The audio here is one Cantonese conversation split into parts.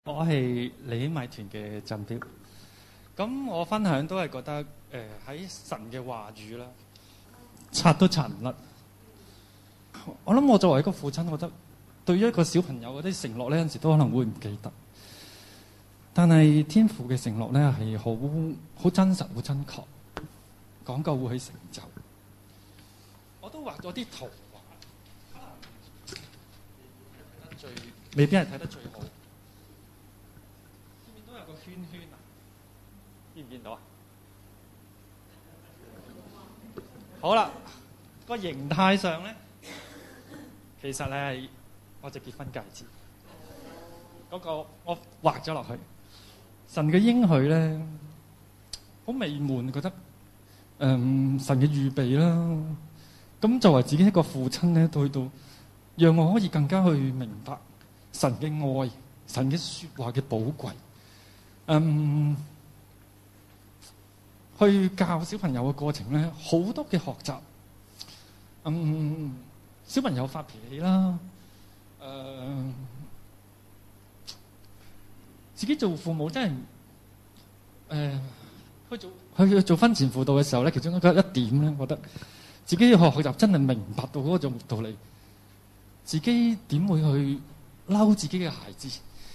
我係利希米團嘅浸標。咁我分享都係覺得喺神嘅話語啦，拆都拆唔甩。我諗我作為一個父親，我覺得對於一個小朋友嗰啲承諾咧，有陣時都可能會唔記得。但係天父嘅承諾咧係好真實、好真確，講究會去成就。我都畫咗啲圖畫，可能未必係睇得最好。見唔見到有個圈圈啊？見唔見到啊？好啦，個形態上咧，其實係我隻結婚戒指。嗰個我畫咗落去。神嘅應許咧，好美滿，覺得神嘅預備啦。咁作為自己一個父親咧，去到讓我可以更加去明白神嘅愛、神嘅説話嘅寶貴。去教小朋友嘅過程咧，好多嘅學習。小朋友發脾氣啦，自己做父母真係去做婚前輔導嘅時候咧，其中一點咧，我覺得自己要學習真係明白到嗰種道理。自己點會去嬲自己嘅孩子？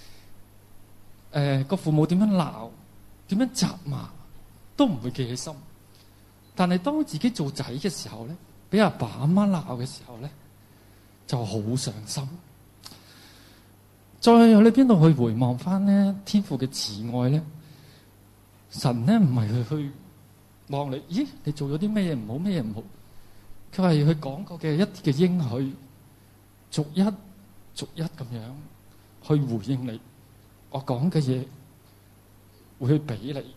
個父母點樣鬧、點樣責罵，都唔會記喺心。但係當自己做仔嘅時候咧，俾阿爸阿媽鬧嘅時候咧，就好傷心。再去邊度去回望翻咧天父嘅慈愛咧？神咧唔係去望你，咦？你做咗啲咩嘢唔好，咩嘢唔好？佢係去講過嘅一啲嘅應許，逐一咁樣去回應你。我講嘅嘢會去俾你。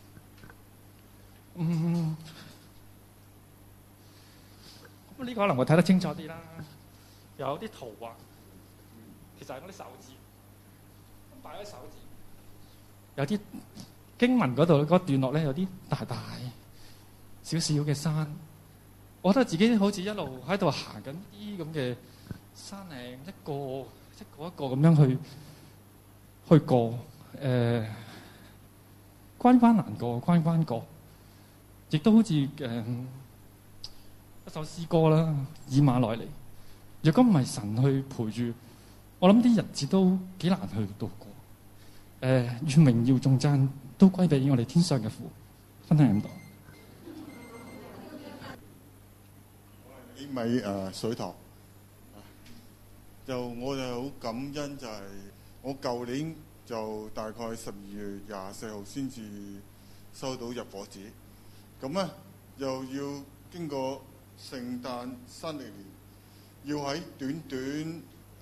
咁呢個可能我睇得清楚啲啦。有啲圖畫，其實係嗰啲手指，咁擺喺手指。有啲經文嗰度嗰段落咧，有啲大大少少嘅山。我覺得自己好似一路喺度行緊啲咁嘅山嶺，一個一個咁樣去過。關關難過，關關過。亦都好似一首詩歌啦，以馬內利。若果唔係神去陪住，我諗啲日子都幾難去度過。願榮耀頌讚都歸俾我哋天上嘅父。分享咁多。 呢米水塘，我就好感恩，就係我舊年就大概12月24號先至收到入伙紙，咁咧又要經過聖誕新曆年，要喺短短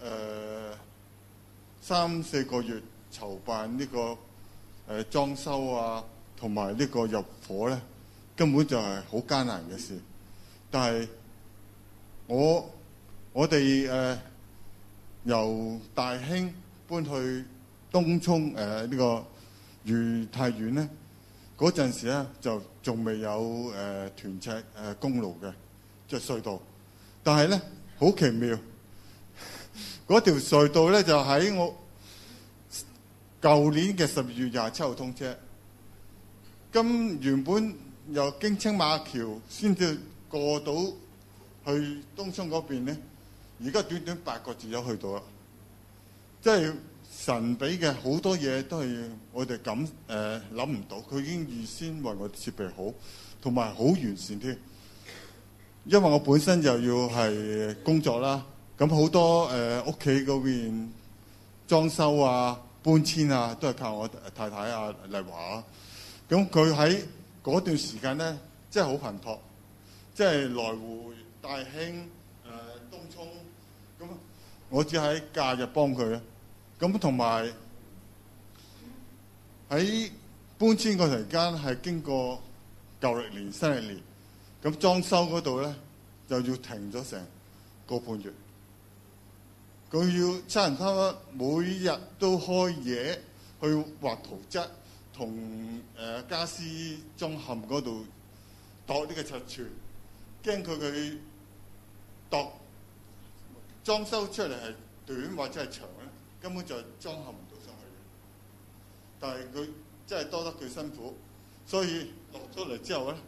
3-4個月籌辦呢個裝修啊，同埋呢個入伙咧，根本就係好艱難嘅事。但係我哋由大興搬去東涌呢個裕泰苑咧，嗰陣時咧就仲未有屯赤公路嘅，即係隧道。但係咧好奇妙，嗰條隧道咧就喺我舊年嘅12月27號通車。咁原本由經青馬橋先至過到去東涌嗰邊咧，而家短短8個字就去到啦。即係神俾嘅好多嘢都係我哋諗唔到，佢已經預先為我哋設備好，同埋好完善添。因為我本身又要係工作啦，咁好多屋企嗰邊裝修啊、搬遷啊，都係靠我太太啊麗華。咁佢喺嗰段時間咧，真係好頻撲，即係來回大興、東涌，咁我只喺假日幫佢。咁同埋喺搬遷嗰期間係經過舊曆年、新曆年，咁裝修嗰度咧就要停咗成個半月。佢要差唔多每日都開夜去畫圖則，同家私中嵌嗰度度呢個尺寸，驚佢度裝修出嚟係短或者係長咧，根本就裝嵌唔到上去。 但係佢真係多得佢辛苦，所以落咗嚟之後咧，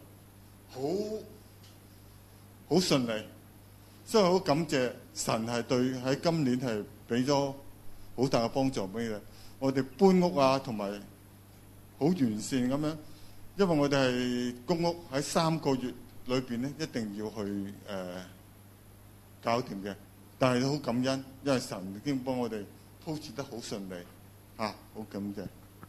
好順利。所以好感謝神係對喺今年係俾咗好大嘅幫助俾佢。我哋搬屋啊，同埋好完善咁樣，因為我哋係公屋喺3個月裏邊咧，一定要去搞掂嘅。但係都好感恩，因為神已經幫我哋鋪設得好順利嚇，好感謝。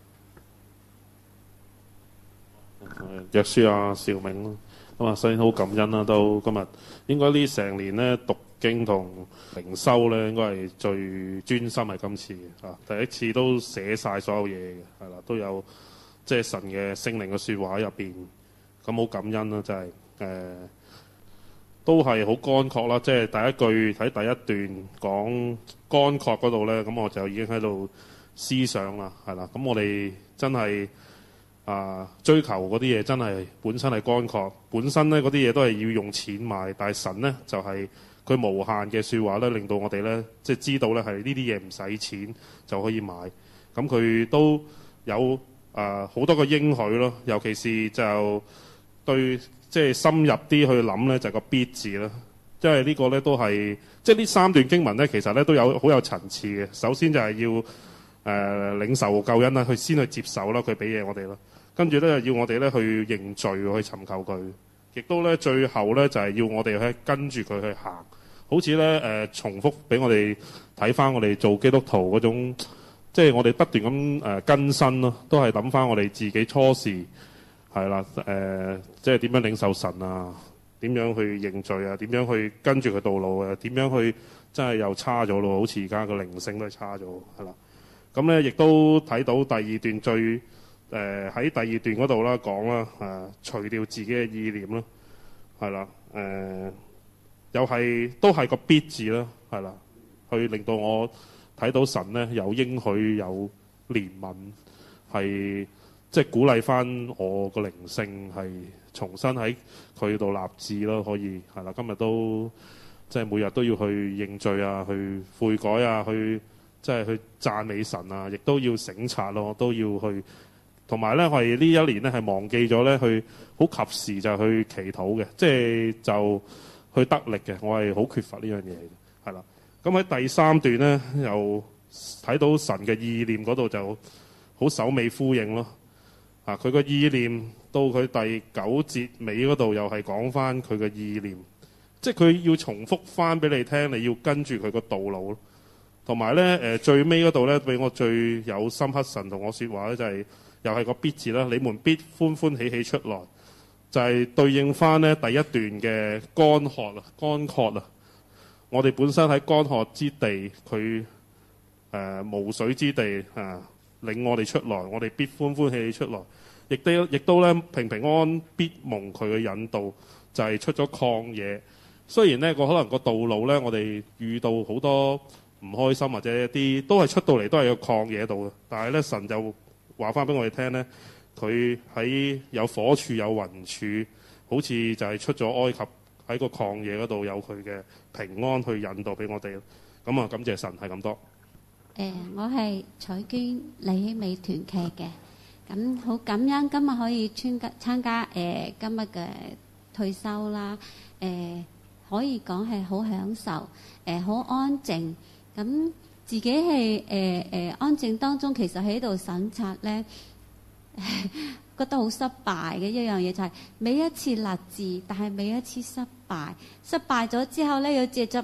約書亞邵銘咯，咁啊，首先好感恩啦，都今日應該呢成年咧讀經同靈修咧，應該係最專心係今次嘅啊！第一次都寫晒所有嘢嘅，係啦，都有即係神嘅聖靈嘅説話喺入邊，咁好感恩啦，真係都係好乾涸啦，即係第一句喺第一段講乾涸嗰度咧，咁我就已經喺度思想啦，係啦，咁我哋真係追求嗰啲嘢真係本身係乾涸，本身咧嗰啲嘢都係要用錢買，但係神咧就係佢無限嘅説話咧，令到我哋咧即係知道咧係呢啲嘢唔使錢就可以買，咁佢都有好多個應許咯，尤其是就對即係深入啲去諗咧，就係個必字啦，因為呢個咧都係即係呢3段經文咧，其實咧都有好有層次嘅。首先就係要領受救恩啦，去先去接受啦，佢俾嘢我哋啦。跟住咧要我哋咧去認罪，去尋求佢，亦都咧最後咧就係要我哋去跟住佢去行，好似咧重複俾我哋睇翻我哋做基督徒嗰種，即係我哋不斷咁更新咯，都係諗翻我哋自己初時係啦，即係點樣領受神啊，點樣去認罪啊，點樣去跟住佢道路啊，點樣去真係又差咗咯，好似而家個靈性都係差咗，係啦。咁咧亦都睇到第二段最喺第二段嗰度啦講啦，除掉自己嘅意念啦，係啦，又係都係個必字啦，係啦，去令到我睇到神咧有應許有憐憫，係即係鼓勵翻我個靈性係重新喺佢度立志咯，可以係啦，今日都即係每日都要去認罪啊，去悔改啊，去即係去讚美神啊，亦都要省察咯，都要去。同埋咧，我哋呢一年咧係忘記咗咧，去好及時就去祈禱嘅，即係就去得力嘅。我係好缺乏呢樣嘢嘅，係啦。咁喺第3段咧，又睇到神嘅意念嗰度就好首尾呼應咯。佢個意念到佢第9節尾嗰度又係講翻佢嘅意念，即係佢要重複翻俾你聽，你要跟住佢個道路咯。同埋咧，最尾嗰度咧，俾我最有深刻神同我說話咧，就係。又係個必字啦，你們必歡歡喜喜出來，就係對應翻呢第一段嘅乾涸啊！我哋本身喺乾涸之地，佢無水之地領我哋出來，我哋必歡歡喜喜出來，亦都咧平平安安必蒙佢嘅引導，就係出咗曠野。雖然呢可能個道路咧，我哋遇到好多唔開心或者一啲都係出到嚟都係個曠野度嘅，但係咧神就話翻俾我哋聽咧，佢喺有火柱有雲柱，好似就係出咗埃及喺個曠野嗰度有佢嘅平安去引導俾我哋。咁啊，感謝神係咁多。 我係彩娟李希美團契嘅，咁好感恩今日可以參加今日嘅退休啦。可以講係好享受，好安靜咁。自己係安靜當中，其實喺度審察咧，覺得好失敗嘅一樣嘢就係每一次立志，但係每一次失敗。失敗咗之後咧，要借着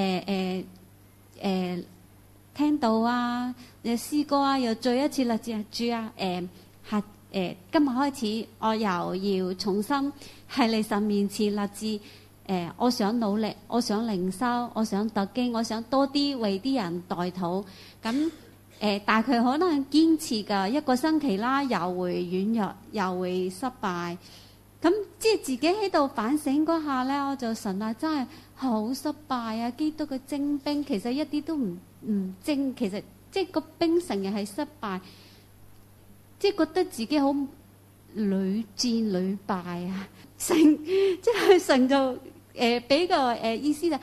聽到啊，詩歌啊，又再一次立志主啊，今日開始我又要重新喺你神面前立志。我想努力，我想靈修，我想讀經，我想多啲為啲人代禱。咁但係佢可能堅持㗎1個星期啦，又會軟弱，又會失敗。咁即係自己喺度反省嗰下咧，我就神啊，真係好失敗啊！基督嘅精兵其實一啲都唔精，其實即係個兵成日係失敗，即係覺得自己好屢戰屢敗啊！神即係神就俾個意思就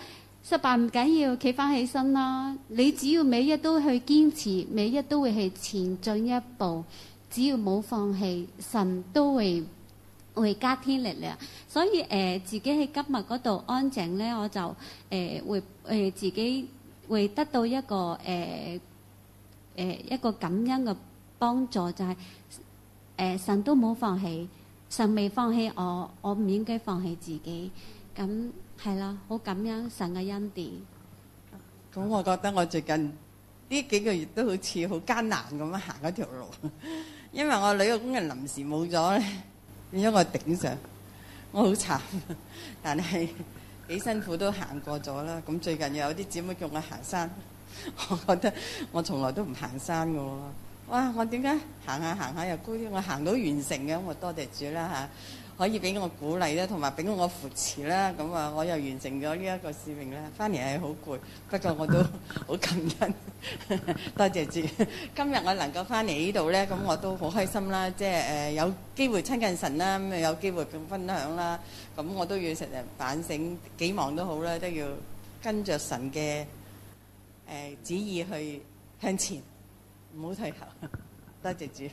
失敗唔緊要，企翻起身啦。你只要每日都去堅持，每日都會去前進一步，只要冇放棄，神都會加添力量。所以自己喺今日嗰度安靜咧，我就會自己會得到一個一個感恩嘅幫助，就係神都冇放棄，神未放棄我，我唔應該放棄自己。咁係啦，好感恩神嘅恩典。 咁我覺得我最近呢幾個月都好似好艱難咁樣行嗰條路，因為我女嘅工人臨時冇咗咧，變咗我頂上，我好慘，但係幾辛苦都行過咗啦。咁最近又有啲姊妹叫我行山，我覺得我從來都唔行山嘅喎。哇！我點解行下行下又高啲？我行到完成嘅，我多謝主啦嚇，可以俾我鼓勵啦，同埋俾我扶持啦。咁啊，我又完成咗呢一個使命啦。翻嚟係好攰，不過我都好感恩，多謝主。今日我能夠翻嚟呢度咧，咁我都好開心啦。即係有機會親近神啦，咁有機會咁分享啦。咁我都要成日反省，幾忙都好啦，都要跟着神嘅旨意去向前。唔好退後，多謝主。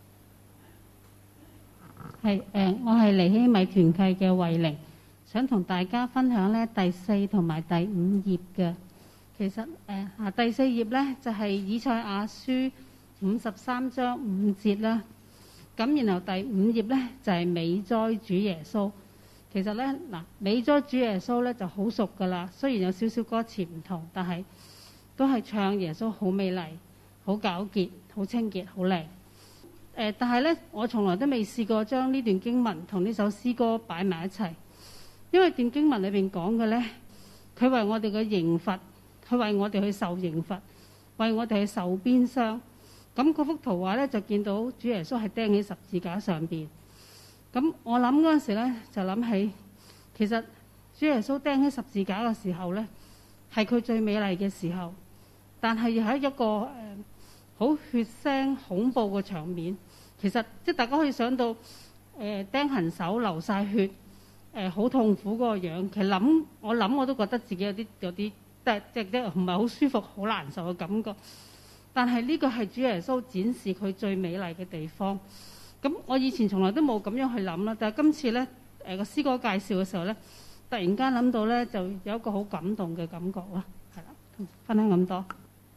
係我係尼希米團契嘅慧玲，想同大家分享咧第4同埋第5頁嘅。其實第4頁咧就係以賽亞書53章5節啦。咁然後第5頁咧就係美哉主耶穌。其實咧美哉主耶穌咧就好熟噶啦，雖然有少少歌詞唔同，但係都係唱耶穌好美麗。好糾結，好清潔，好靚。但係咧，我從來都未試過將呢段經文同呢首詩歌擺埋一齊，因為段經文裏邊講嘅咧，佢為我哋嘅刑罰，佢為我哋去受刑罰，為我哋去受鞭傷。咁嗰幅圖畫咧，就見到主耶穌係釘喺十字架上邊。咁我諗嗰陣時咧，就諗起其實主耶穌釘喺十字架嘅時候咧，係佢最美麗嘅時候，但係又喺一個好血腥恐怖嘅場面。其實即係大家可以想到釘痕手流晒血，好痛苦嗰個樣。其實我都覺得自己有啲即係唔係好舒服、好難受嘅感覺。但係呢個係主耶穌展示佢最美麗嘅地方。咁我以前從來都冇咁樣去諗啦，但係今次咧個詩歌介紹嘅時候咧，突然間諗到咧，就有一個好感動嘅感覺啦。係啦，分享咁多。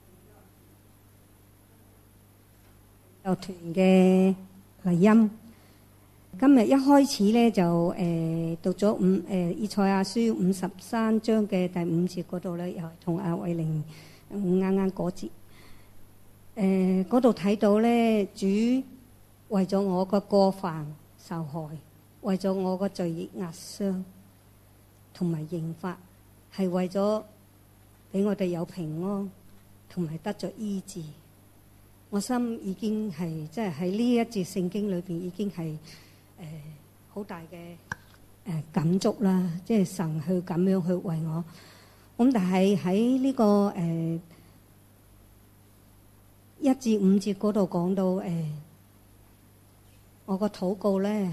有團嘅麗音，今日一開始咧就讀咗以賽亞書53章嘅第5節嗰度咧，又係同阿慧玲啱啱嗰節嗰度睇到咧，主為咗我個過犯受害，為咗我個罪孽壓傷同埋刑罰，係為咗俾我哋有平安同埋得着醫治。我心已經係即係喺呢一節聖經裏邊已經係好大嘅感觸啦，即係神去咁樣去為我。咁但係喺呢個1至5節嗰度講到我個禱告咧，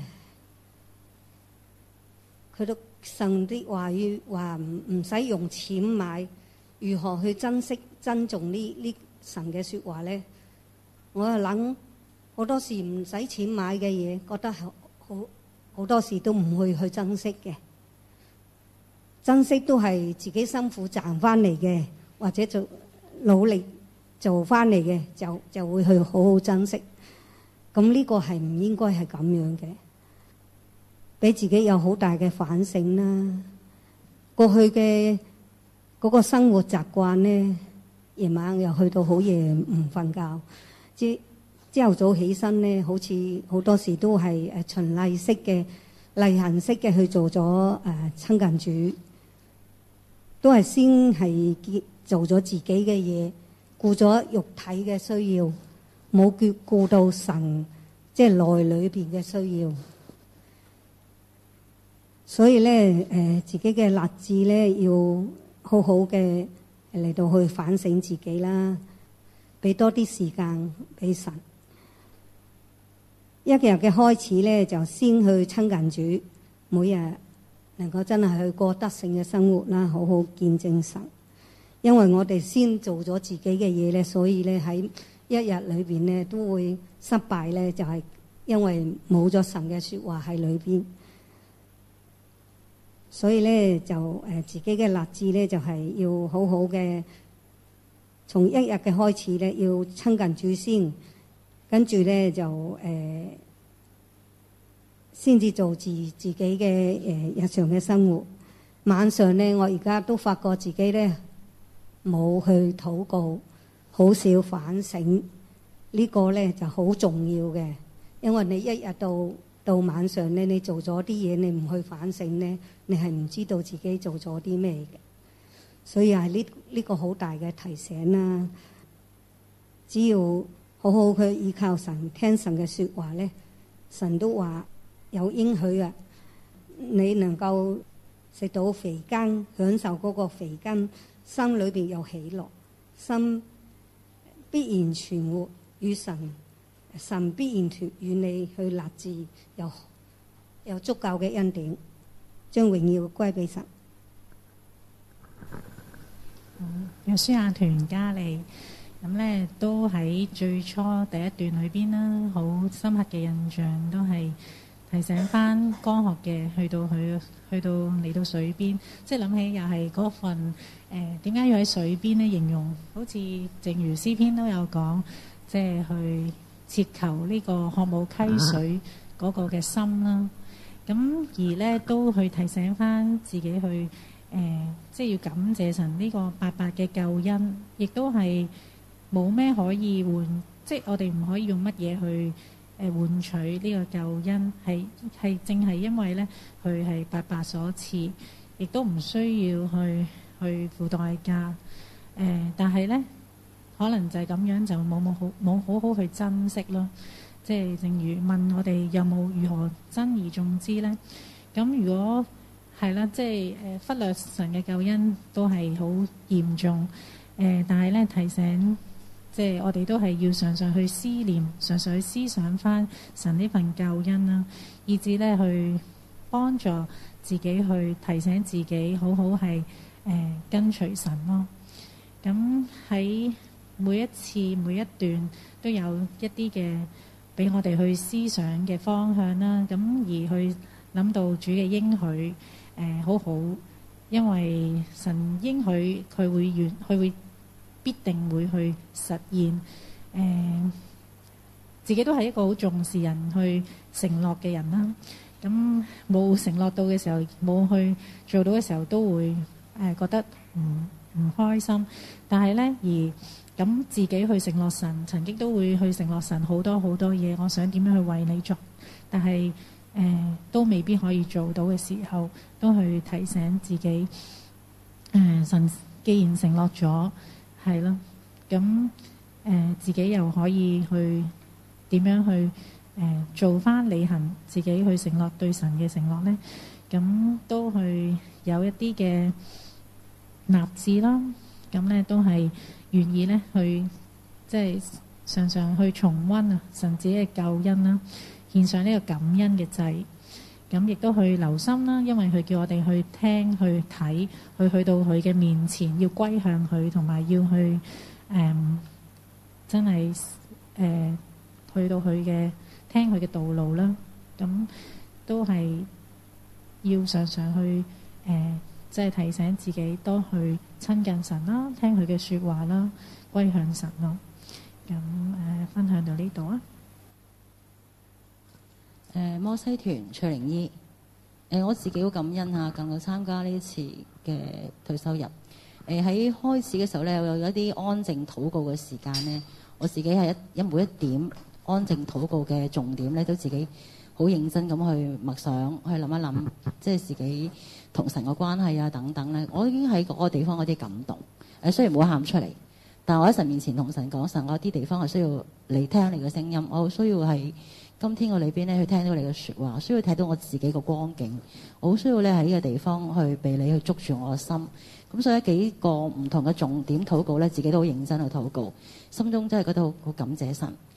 佢都神啲話語話唔使用錢買，如何去珍惜珍重呢神嘅說話咧？我就諗好多時唔使錢買嘅嘢，覺得好多時都唔會去珍惜嘅。珍惜都係自己辛苦賺翻嚟嘅，或者做努力做翻嚟嘅，就會去好好珍惜。咁呢個係唔應該係咁樣嘅，俾自己有好大嘅反省啦。過去嘅嗰個生活習慣咧，夜晚又去到好夜唔瞓覺。朝頭早起身咧，好似好多時都係循例式嘅例行式嘅去做咗親近主，都係先係做咗自己嘅嘢，顧咗肉體嘅需要，冇顧到神即係內裏邊嘅需要。所以咧自己嘅立志咧要好好嘅嚟到去反省自己啦。俾多啲時間俾神。一日嘅開始咧，就先去親近主，每日能夠真係去過得勝嘅生活啦，好好見證神。因為我哋先做咗自己嘅嘢咧，所以咧喺一日裏邊咧都會失敗咧，就係因為冇咗神嘅説話喺裏邊。所以咧就自己嘅立志咧就係要好好嘅，從一日嘅開始咧要親近主先，跟住咧就先至做自己嘅日常嘅生活。晚上咧我而家都發覺自己咧冇去禱告，好少反省，呢個咧就好重要嘅，因為你一日到晚上咧，你做咗啲嘢，你唔去反省咧，你係唔知道自己做咗啲咩嘅。所以係呢個好大嘅提醒啦。只要好好去依靠神，聽神嘅説話咧，神都話有應許啊！你能夠食到肥羹，享受嗰個肥羹，心裏邊有喜樂，心必然存活與神必然與你去立志，有足夠嘅恩典，將榮耀歸俾神。 約書亞團加利咁咧，都喺最初第一段裏邊啦，好深刻嘅印象都係提醒翻江河嘅去到嚟到水邊，即係諗起又係嗰份點解要喺水邊咧？形容好似正如詩篇都有講，即係去切求呢個渴慕溪水嗰個嘅心啦。咁而咧都去提醒翻自己去即係要感謝神呢個白白嘅救恩，亦都係冇咩可以換，即係我哋唔可以用乜嘢去換取呢個救恩，係正係因為咧佢係白白所賜，亦都唔需要去付代價。但係咧可能就係咁樣就冇好好去珍惜咯。即係正如問我哋有冇如何珍而重之咧？咁如果係啦，即係忽略神嘅救恩都係好嚴重。但係咧提醒，即係我哋都係要常常去思念，常常去思想翻神呢份救恩啦，以至咧去幫助自己去提醒自己，好好係跟隨神咯。咁喺每一次每一段都有一啲嘅俾我哋去思想嘅方向啦。咁而去諗到主嘅應許，好好，因為神應許佢會必定會去實現。自己都係一個好重視人去承諾嘅人啦。咁冇承諾到嘅時候，冇去做到嘅時候，都會覺得唔開心。但係咧，而咁自己去承諾神，曾經都會去承諾神好多好多嘢。我想點樣去為你做，但係都未必可以做到嘅時候，都去提醒自己，神既然承諾咗，係咯，咁自己又可以去點樣去做翻履行自己去承諾對神嘅承諾咧？咁都去有一啲嘅立志啦。咁咧都係願意咧去，即係常常去重溫啊神自己嘅救恩啦，獻上呢個感恩嘅祭。咁亦都去留心啦，因為佢叫我哋去聽、去睇、去到佢嘅面前，要歸向佢，同埋要去真係去到佢嘅聽佢嘅道路啦。咁都係要常常去即係提醒自己多去親近神啦，聽佢嘅説話啦，歸向神咯。咁分享到呢度啊。 摩西團翠玲姨，我自己好感恩嚇，能夠參加呢次嘅退休日。喺開始嘅時候咧，有一啲安靜禱告嘅時間咧，我自己係每一點安靜禱告嘅重點咧，都自己好認真咁去默想，去諗一諗，即係自己同神嘅關係啊等等咧。我已經喺嗰個地方有啲感動。雖然冇喊出嚟，但我喺神面前同神講，神，我有啲地方係需要你聽你嘅聲音，我好需要喺今天我裏邊咧去聽到你嘅説話，需要睇到我自己個光景，我好需要咧喺呢個地方去被你去捉住我嘅心。咁所以幾個唔同嘅重點禱告咧，自己都好認真去禱告，心中真係覺得好感謝神。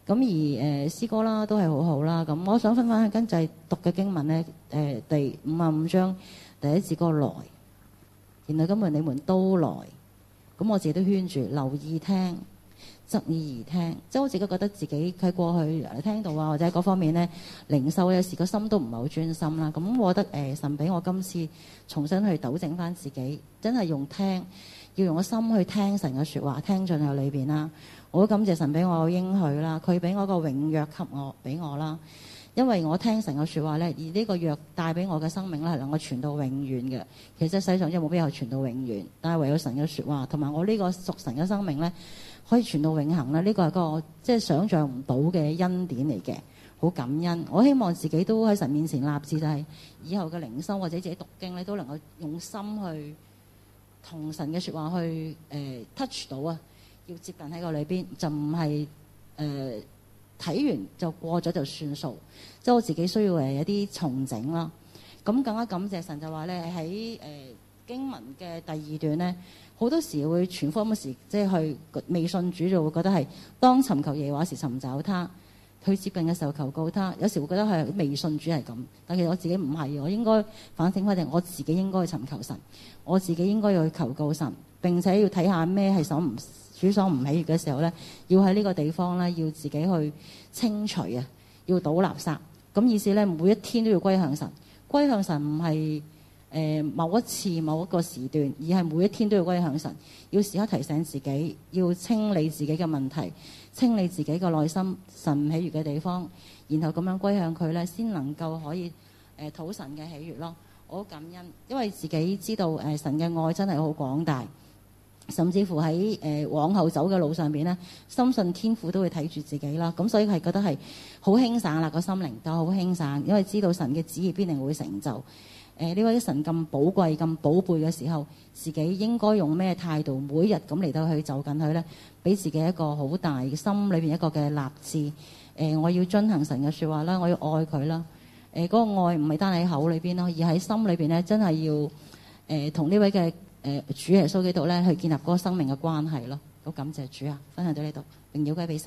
咁而詩歌啦都係好好啦。咁我想分享跟就係讀嘅經文咧，第55章第一節嗰個來，然後今日你們都來，咁我自己都圈住留意聽，側耳而聽，即係我自己覺得自己喺過去聽到啊或者嗰方面咧靈修有時個心都唔係好專心啦。咁我覺得神俾我今次重新去糾正翻自己，真係用聽，要用個心去聽神嘅説話，聽進去裏邊啦。我都感謝神俾我應許啦，佢俾我個永約俾我啦。因為我聽神嘅説話咧，而呢個約帶俾我嘅生命咧係能夠傳到永遠嘅。其實世上真係冇必要傳到永遠，但係唯有神嘅説話同埋我呢個屬神嘅生命咧，可以傳到永恆咧。呢個係個即係想像唔到嘅恩典嚟嘅，好感恩。我希望自己都喺神面前立志，就係以後嘅靈修或者自己讀經咧，都能夠用心去同神嘅説話去touch 到啊。要接近喺個裏邊，就唔係睇完就過咗就算數。即係我自己需要一啲重整啦。咁更加感謝神就話咧喺經文嘅第2段咧，好多時會傳福音嘅時，即係去未信主就會覺得係當尋求耶和華時尋找他，去接近嘅時候求告他。有時會覺得係未信主係咁，但其實我自己唔係，我應該反省翻，定我自己應該去尋求神，我自己應該要去求告神，並且要睇下咩係主所唔喜悅嘅時候咧，要喺呢個地方咧，要自己去清除啊，要倒垃圾。咁意思咧，每一天都要歸向神。歸向神唔係某一次某一個時段，而係每一天都要歸向神。要時刻提醒自己，要清理自己嘅問題，清理自己嘅內心神唔喜悅嘅地方，然後咁樣歸向佢咧，先能夠可以討神嘅喜悅咯。我好感恩，因為自己知道神嘅愛真係好廣大。甚至乎喺往後走嘅路上邊咧，深信天父都會睇住自己啦。咁所以係覺得係好輕省啦，個心靈就好輕省，因為知道神嘅旨意必定會成就。呢位神咁寶貴、咁寶貝嘅時候，自己應該用咩態度，每日咁嚟到去走緊去咧，俾自己一個好大心裏邊一個嘅立志。我要遵行神嘅説話啦，我要愛佢啦。嗰個愛唔係單喺口裏邊咯，而喺心裏邊咧，真係要同呢位嘅主耶穌基督咧，去建立嗰個生命嘅關係咯。好感謝主啊！分享到呢度，榮耀歸俾神。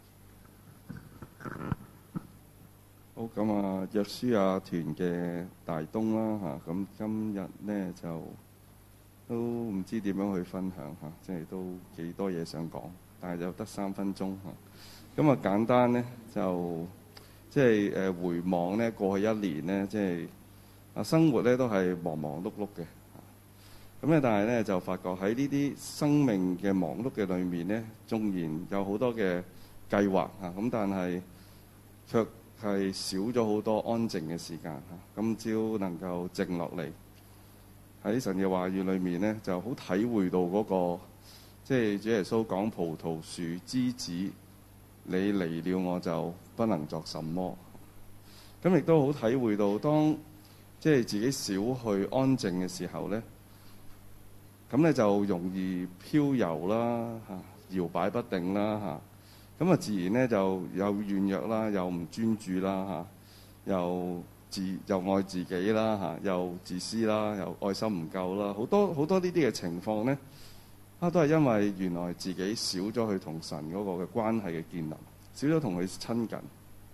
好咁啊，約書亞團嘅大東啦嚇，咁今日咧就都唔知點樣去分享嚇，即係都幾多嘢想講，但係就得3分鐘嚇。咁啊簡單咧就即係回望咧過去1年咧，即係生活咧都係忙忙碌碌嘅。咁咧，但係咧就發覺喺呢啲生命嘅忙碌嘅裏面咧，縱然有好多嘅計劃嚇，咁但係卻係少咗好多安靜嘅時間嚇。今朝能夠靜落嚟喺神嘅話語裏面咧，就好體會到嗰個即係主耶穌講葡萄樹枝子，你離了我就不能作什麼。咁亦都好體會到當即係自己少去安靜嘅時候咧。咁咧就容易飄遊啦嚇，搖擺不定啦嚇，咁啊自然咧就有軟弱啦，又唔專注啦嚇，又愛自己啦嚇，又自私啦，又愛心唔夠啦，好多呢啲嘅情況咧，都係因為原來自己少咗去同神嗰個嘅關係嘅建立，少咗同佢親近。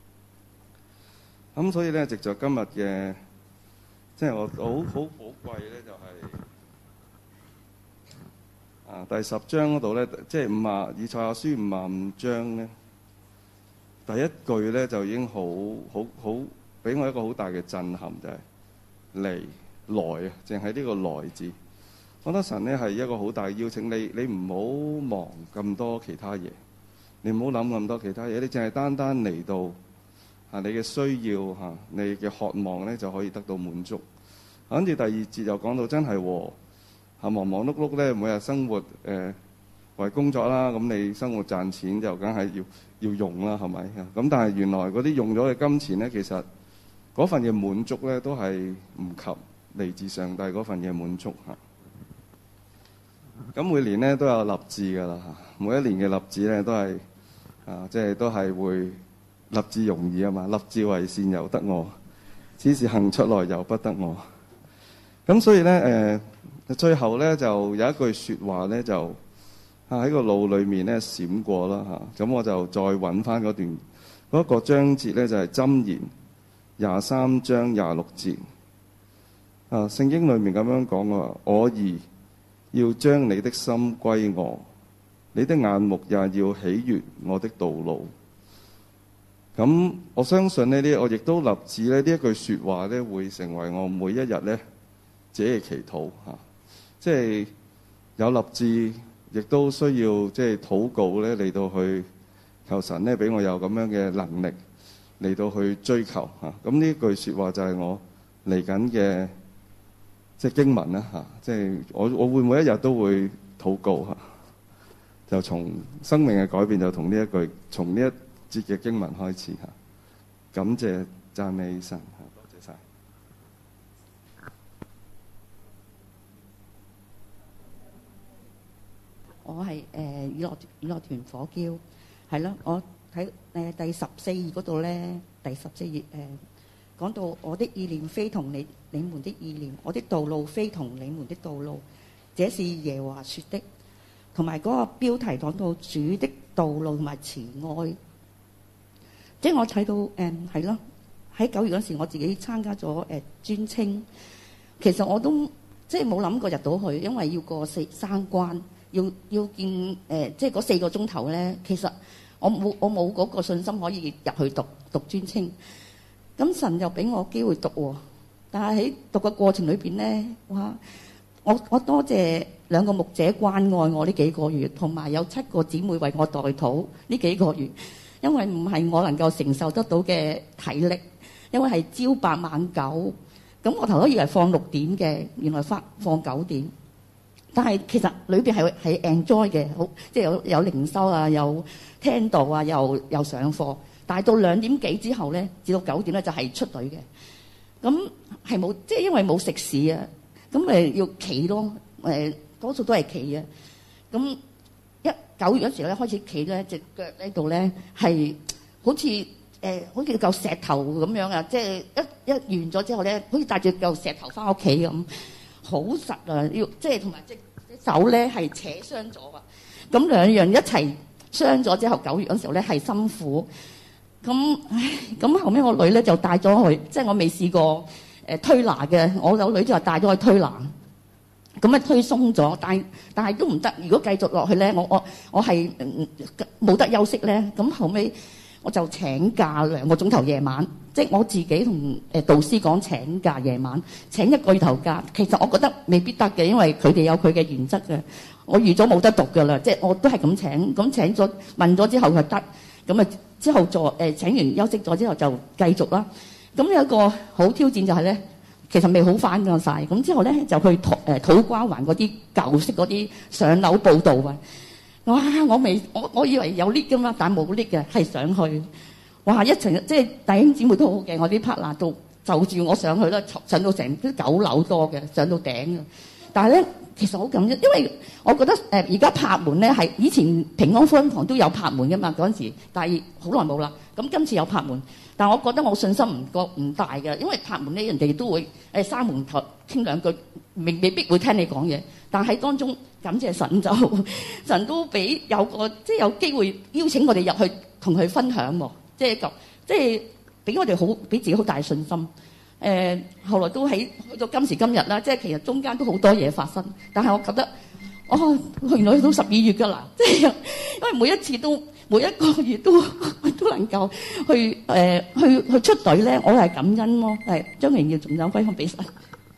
咁所以咧，藉著今日嘅即係我好寶貴咧，就係。第10章嗰度咧，即係以賽亞書55章咧，第一句咧就已經好俾我一個好大嘅震撼，就係來啊！淨係呢個來字，我覺得神咧係一個好大嘅邀請，你唔好忙咁多其他嘢，你唔好諗咁多其他嘢，你淨係單單嚟到你嘅需要你嘅渴望咧就可以得到滿足。跟住第2節又講到真係忙忙碌碌咧，每日生活為工作啦，咁你生活賺錢就梗係要用啦，係咪？咁但係原來嗰啲用咗嘅金錢咧，其實嗰份嘅滿足咧，都係唔及嚟自上帝嗰份嘅滿足嚇。咁每年咧都有立志噶啦嚇，每一年嘅立志咧都係即係都係會立志容易啊嘛，立志為善由得我，只是行出來由不得我。咁所以咧最後咧就有一句説話咧就喺個腦裏面咧閃過啦嚇，咁我就再揾翻嗰段嗰個章節咧，就係箴言23章26節。聖經裏面咁樣講話：我兒要將你的心歸我，你的眼目也要喜悅我的道路。咁我相信呢啲，我亦都立志咧，呢一句説話咧，會成為我每一日咧自己嘅祈禱嚇。即係有立志，亦都需要即係禱告咧，嚟到去求神咧，俾我有咁樣嘅能力嚟到去追求嚇。咁呢句説話就係我嚟緊嘅即係經文啦嚇。即係我會每一日都會禱告嚇，就從生命嘅改變就同呢一句，從呢一節嘅經文開始嚇。感謝讚美神嚇，多謝晒。 我係娛樂團火驕，係咯。我睇第14頁嗰度咧，第14頁講到我的意念非同你們的意念，我的道路非同你們的道路，這是耶和華說的。同埋嗰個標題講到主的道路同埋慈愛，即係我睇到係咯。喺9月嗰時，我自己參加咗專青，其實我都即係冇諗過入到去，因為要過3關。要見即係嗰4個鐘頭咧，其實我冇嗰個信心可以入去讀專青。咁神又俾我機會讀喎，但係喺讀嘅過程裏邊咧，哇！我多謝2個牧者關愛我呢幾個月，同埋有7個姊妹為我代禱呢幾個月，因為唔係我能夠承受得到嘅體力，因為係朝8晚9，咁我頭都以為放6點嘅，原來放9點。但係其實裏邊係 enjoy 嘅，好即係有靈修啊，有聽道啊，又上課。但係到2點幾之後咧，至到9點咧就係出隊嘅。咁係冇即係因為冇食肆啊，咁要企咯，多數都係企嘅。咁9月嗰時咧開始企咧，隻腳呢度咧係好似好似嚿石頭咁樣啊！即係一完咗之後咧，好似帶住嚿石頭翻屋企咁。好實啊！要即係同埋隻手咧係扯傷咗啊！咁2樣一齊傷咗之後，9月嗰時候咧係辛苦。咁後尾我女咧就帶咗去，即係我未試過推拿嘅，我有女就話帶咗去推拿。咁推鬆咗，但係都唔得。如果繼續落去咧，我係冇得休息咧。咁後尾我就請假2個鐘頭夜晚。即係我自己同導師講請假夜晚，請1個月頭假。其實我覺得未必得嘅，因為佢哋有佢嘅原則嘅。我預咗冇得讀㗎啦，即係我都係咁請。咁請咗問咗之後就得，咁之後請完休息咗之後就繼續啦。咁有一個好挑戰就係咧，其實未好翻㗎晒。咁之後咧就去土瓜灣嗰啲舊式嗰啲上樓報道啊！哇！我以為有 lift 㗎嘛，但係冇 lift 嘅，係上去。哇！一層即係弟兄姊妹都好嘅，我啲 partner 都就住我上去啦，上到成都9樓多嘅，上到頂嘅。但係咧，其實好感恩，因為我覺得而家拍門咧係以前平安福音堂都有拍門㗎嘛嗰陣時，但係好耐冇啦。咁今次有拍門，但係我覺得我信心唔大嘅，因為拍門咧人哋都會閂門頭傾2句，未必會聽你講嘢。但係當中感謝神神都俾有個即係有機會邀請我哋入去同佢分享喎。即係俾我哋俾自己好大信心。後來都去到今時今日啦，即係其實中間都好多嘢發生，但係我覺得原來到12月㗎啦，即係因為每一個月都能夠去出隊咧，我係感恩咯，係將榮耀仲有歸翻俾神。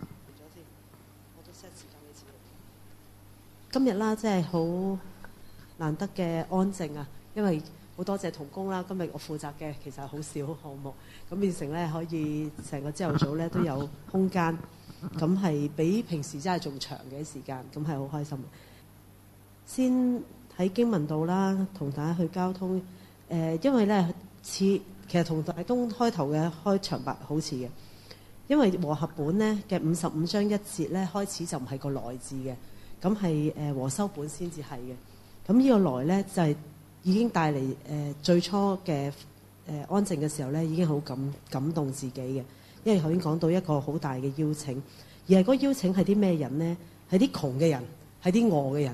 今日啦，真係好難得嘅安靜啊，因為好多謝同工啦。今日我負責嘅其實好少項目，咁變成咧可以成個朝頭早咧都有空間，咁係比平時真係仲長嘅時間，咁係好開心。先喺經文度啦，同大家去交通。因為咧其實同大東開頭嘅開場白好似嘅，因為和合本咧嘅55章1節咧開始就唔係個來字嘅，咁係和修本先至係嘅。咁呢個來咧就係已經帶嚟最初嘅安靜嘅時候咧，已經好感動自己嘅，因為頭先講到一個好大嘅邀請，而係嗰個邀請係啲咩人咧？係啲窮嘅人，係啲餓嘅人，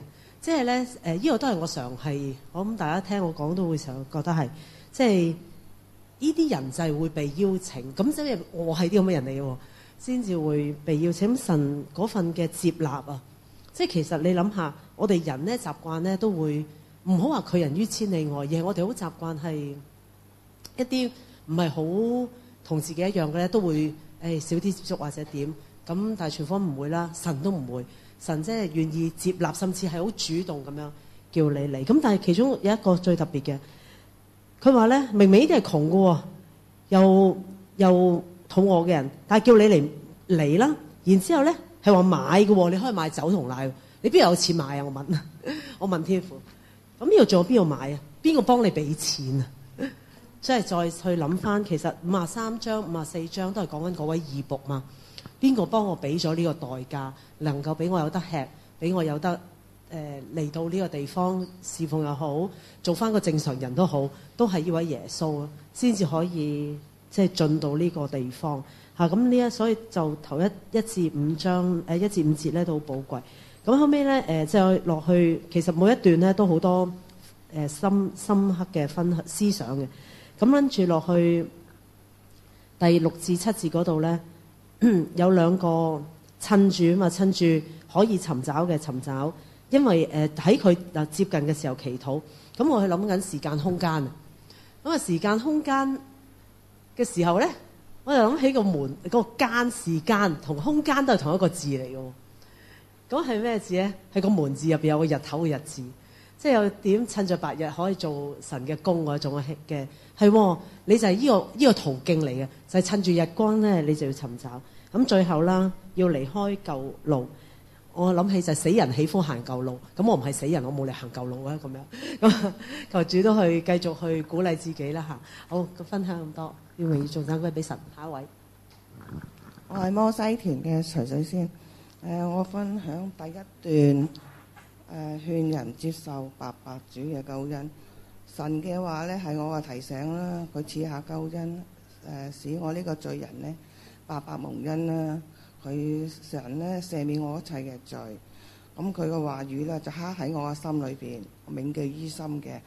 即係咧呢個都係我常係，我諗大家聽我講都會常覺得係，即係呢啲人就係會被邀請，咁即係我係啲咁嘅人嚟嘅喎，先至會被邀請。神嗰份嘅接納啊，即係其實你諗下，我哋人咧習慣咧都會唔好話拒人於千里外，而係我哋好習慣係一啲唔係好同自己一樣嘅咧，都會少啲接觸或者點咁，但係全方唔會啦，神都唔會。神即係願意接納，甚至係好主動咁樣叫你嚟。咁但係其中有一個最特別嘅，佢話咧明明呢啲係窮嘅喎，又肚餓嘅人，但係叫你嚟啦。然之後咧係話買嘅喎，你可以買酒同奶，你邊有錢買啊？我問天父，咁呢度仲有邊度買啊？邊個幫你俾錢啊？即係再去諗翻，其實53章、54章都係講緊嗰位義僕嘛。邊個幫我俾咗呢個代價，能夠俾我有得吃，俾我有得嚟到呢個地方侍奉又好，做翻個正常人都好，都係呢位耶穌啊，先至可以即係進到呢個地方嚇。咁所以就頭一至5章1至5節咧都好寶貴。咁後尾咧就落去，其實每一段咧都好多深刻嘅思想嘅。咁跟住落去第6至7節嗰度咧。有兩個趁住啊嘛，趁住可以尋找嘅尋找，因為喺佢接近嘅時候祈禱，咁我去諗緊時間空間啊。咁啊時間空間嘅時候咧，我就諗起個門嗰個間，時間同空間都係同一個字嚟嘅。咁係咩字咧？係個門字入邊有個日頭嘅日字，即係有點趁着白日可以做神嘅工嗰種嘅。係，你就係呢個途徑嚟嘅，就係趁住日光咧，你就要尋找。咁最後啦，要離開舊路。我諗起就係死人喜歡行舊路，咁我唔係死人，我冇嚟行舊路啊咁樣。咁求主都去繼續去鼓勵自己啦嚇。好，咁分享咁多，要榮耀頌讚歸俾神。下一位， 我係摩西團嘅徐水仙。我分享第一段，勸人接受白白主嘅救恩。神嘅話咧係我嘅提醒啦，佢賜下救恩，使我呢個罪人咧白白蒙恩啦。佢神咧赦免我一切嘅罪，咁佢嘅話語咧就刻喺我嘅心裏邊，我銘記於心嘅。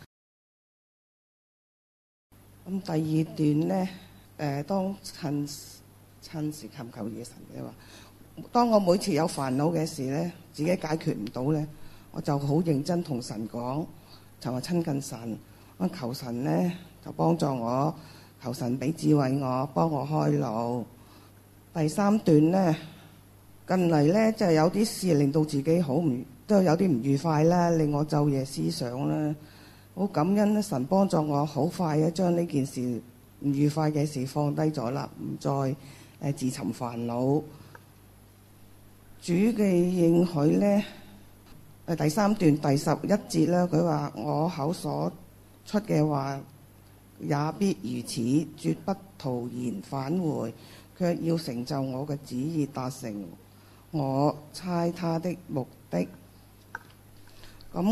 咁第二段咧，當趁時尋求耶神嘅話，當我每次有煩惱嘅事咧，自己解決唔到咧，我就好認真同神講，就話親近神。我求神咧就幫助我，求神俾智慧我，幫我開路。第三段咧，近嚟咧就有啲事令到自己都有啲唔愉快啦，令我晝夜思想啦。好感恩神幫助我，好快將呢件事唔愉快嘅事放低咗啦，唔再自尋煩惱。主嘅應許咧，第三段第11節啦，佢話我口所出嘅話也必如此，絕不徒然返回，卻要成就我嘅旨意，達成我差他的目的。咁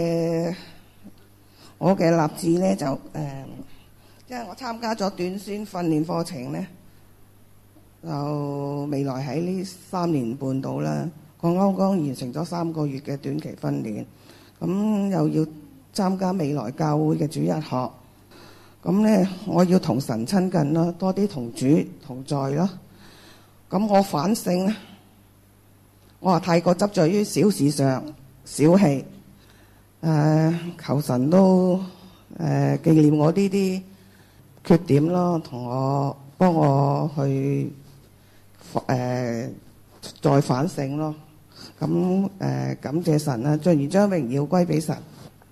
我嘅立志呢，就因為我參加咗短宣訓練課程呢，就未來喺呢3年半度啦，我剛剛完成咗3個月嘅短期訓練，咁又要參加未來教會嘅主日學。咁呢，我要同神親近啦，多啲同主同在啦。咁我反省呢，我話太過執着於小事上，小氣。求神都紀念我呢啲缺點咯，幫我去再反省咯。咁感謝神啦，進而將榮耀歸俾神。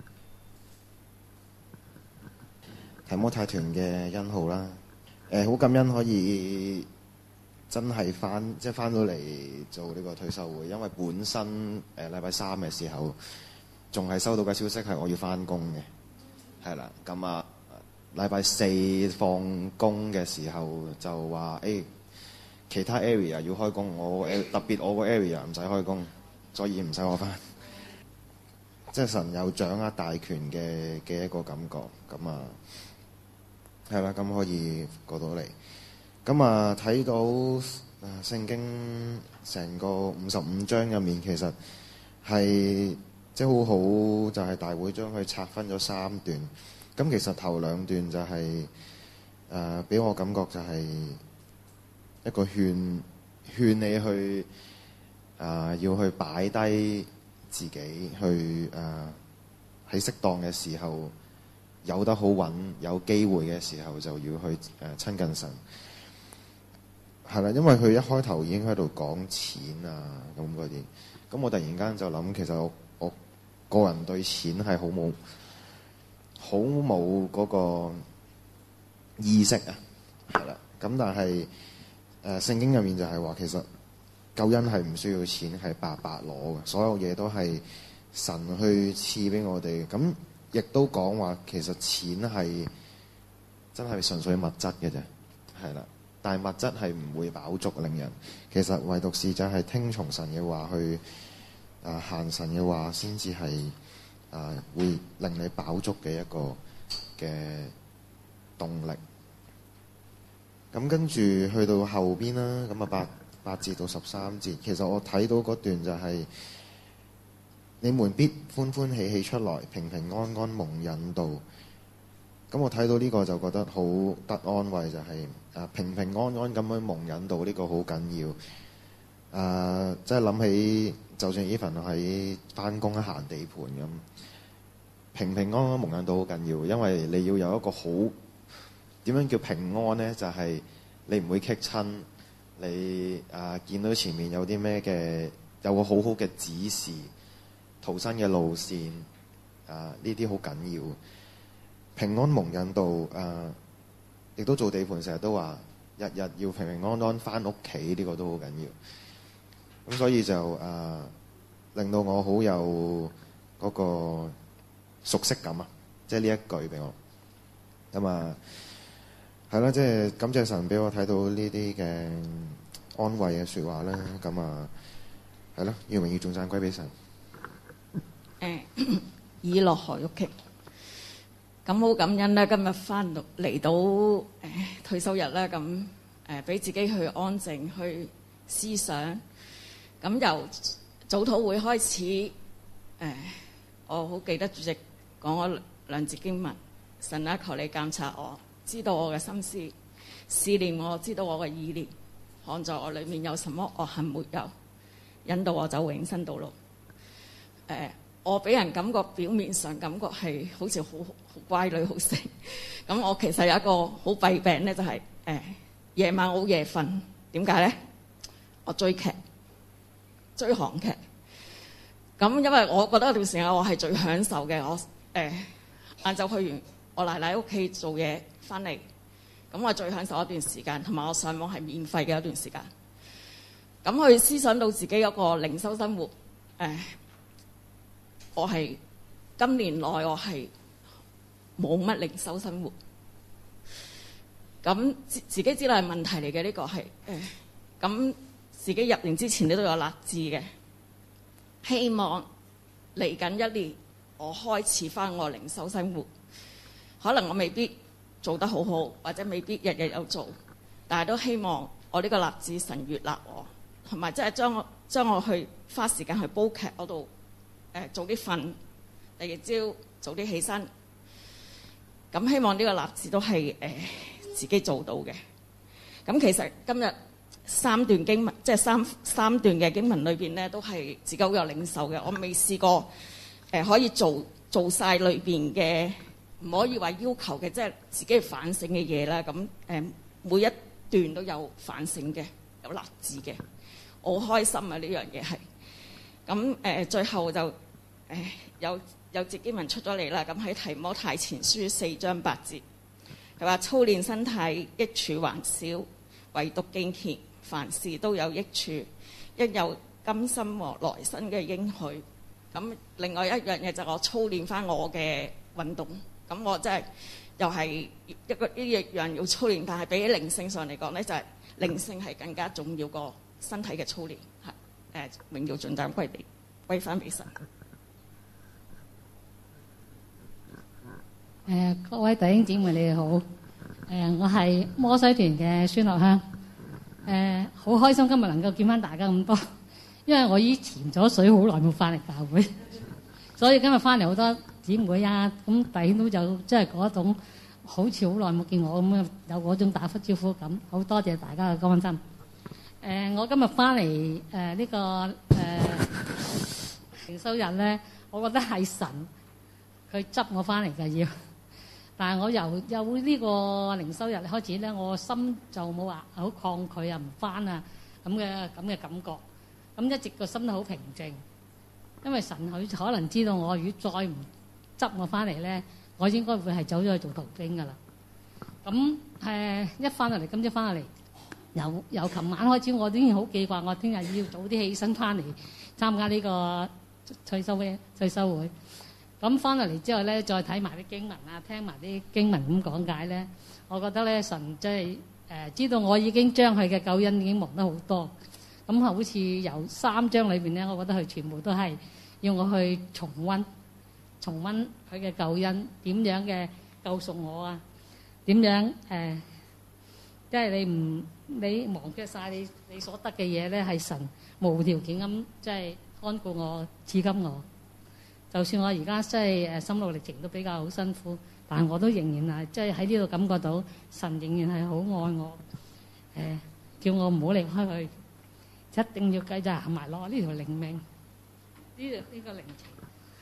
提摩太團嘅恩號啦，好感恩可以真係翻到嚟做呢個退休會，因為本身禮拜3嘅時候仲係收到嘅消息係我要翻工嘅，係啦，咁啊禮拜4放工嘅時候就話其他 area 要開工，特別我個 area 唔使開工，所以唔使我翻，即係神有掌握大權嘅一個感覺，咁啊係啦，咁可以過到嚟，咁啊睇到聖經成個55章入面，其實係即係好好就係大會將佢拆分咗3段。咁其實頭2段就係俾我感覺就係一個勸你去要去擺低自己，去喺適當嘅時候有得好穩，有機會嘅時候就要去親近神。係啦，因為佢一開頭已經喺度講錢啊咁嗰啲，咁我突然間就諗，其實我個人對錢係好冇嗰個意識啊，係啦。咁但係聖經入面就係話，其實救恩係唔需要錢，係白白攞嘅，所有嘢都係神去賜俾我哋。咁亦都講話，其實錢係真係純粹物質嘅啫，係啦。但係物質係唔會飽足令人，其實唯獨是就係聽從神嘅話去行神嘅話，先至係會令你飽足嘅一個嘅動力。咁跟住去到後邊啦，咁8節到13節，其實我睇到嗰段就係、你們必歡歡喜喜出來，平平安安蒙引導。咁我睇到呢個就覺得好得安慰，就係、平平安安咁樣蒙引導，呢個好緊要。即係諗起，就算 even 喺返工行地盤咁，平平安安蒙引導好緊要，因為你要有一個好點樣叫平安呢？就係、你唔會棘親，你見到前面有啲咩嘅，有個好好嘅指示，逃生嘅路線，呢啲好緊要。平安蒙引導，亦都做地盤，成日都話日日要平平安安返屋企，呢個都好緊要。咁所以就令到我好有嗰個熟悉感啊！即係呢一句俾我咁係啦，即係感謝神俾我睇到呢啲嘅安慰嘅説話啦。咁係咯，要榮耀頌讚歸俾神。 以樂何玉琪。咁好感恩啦！今日翻到嚟到退休日啦，咁俾自己去安靜去思想。咁由早禱會開始，我好記得主席講我2節經文：神啊，求你監察我，知道我嘅心思，試煉我，知道我嘅意念，看在我裏面有什麼惡行沒有，引導我走永生道路。我俾人感覺表面上感覺係好似好乖女好醒，咁我其實有一個好弊病咧，就係夜晚好夜瞓。點解咧？我追劇、追韓劇。咁因為我覺得嗰段時間我係最享受嘅。我晏晝去完我奶奶屋企做嘢翻嚟，咁我最享受一段時間，同埋我上網係免費嘅一段時間。咁去思想到自己嗰個靈修生活，我係今年內我係冇乜靈修生活，咁自己知道係問題嚟嘅。呢個係咁自己入年之前你都有立志嘅，希望嚟緊1年我開始翻我靈修生活。可能我未必做得好好，或者未必日日有做，但係都希望我呢個立志神悅納我，同埋即係將我去花時間去煲劇嗰度。早啲瞓，第二朝早啲起身。咁希望呢個立志都係自己做到嘅。咁其實今日3段經文，即係三段嘅經文裏邊咧，都係自己好有領受嘅。我未試過可以做晒裏邊嘅，唔可以話要求嘅，即係自己反省嘅嘢啦。咁每一段都有反省嘅，有立志嘅，我好開心啊！呢樣嘢係。咁最後就有節經文出咗嚟啦。咁喺提摩太前書4章8節，佢話操練身體益處還少，唯獨敬虔凡事都有益處，因有今生和來生嘅應許。咁另外一樣嘢就我操練翻我嘅運動。咁我真係又係一樣要操練，但係比起靈性上嚟講咧，就係靈性係更加重要過身體嘅操練。榮耀盡讚歸翻俾神。 各位弟兄姊妹，你哋好。我係摩西團嘅孫樂香。好開心今日能夠見翻大家咁多，因為我已經潛咗水好耐冇翻嚟教會。 所以今日翻嚟好多姊妹啊，咁弟兄都就即係嗰種好似好耐冇見我咁樣，有嗰種打呼招呼咁，好多謝大家嘅關心。我今日翻嚟呢個靈修日咧，我覺得係神佢執我翻嚟嘅要，但係我由有呢個靈修日開始咧，我心就冇話好抗拒啊，唔翻啊咁嘅感覺，咁一直個心都好平靜，因為神佢可能知道我如果再唔執我翻嚟咧，我應該會係走咗去做逃兵噶啦。咁一翻嚟，今朝翻嚟。由琴晚開始，我已經好記掛，我聽日要早啲起身翻嚟參加呢個退修會。咁翻落嚟之後咧，再睇埋啲經文啊，聽埋啲經文咁講解咧，我覺得咧神即係知道我已經將佢嘅救恩已經忘得好多。咁好似由3章裏邊咧，我覺得佢全部都係要我去重溫佢嘅救恩點樣嘅救贖我啊，點樣即係你忘卻晒你所得嘅嘢咧，係神無條件咁即係看顧我、賜給我。就算我而家即係心路歷程都比較好辛苦，但我都仍然係即係喺呢度感覺到神仍然係好愛我。叫我唔好離開佢，一定要繼續行埋落呢條靈命，呢個靈程。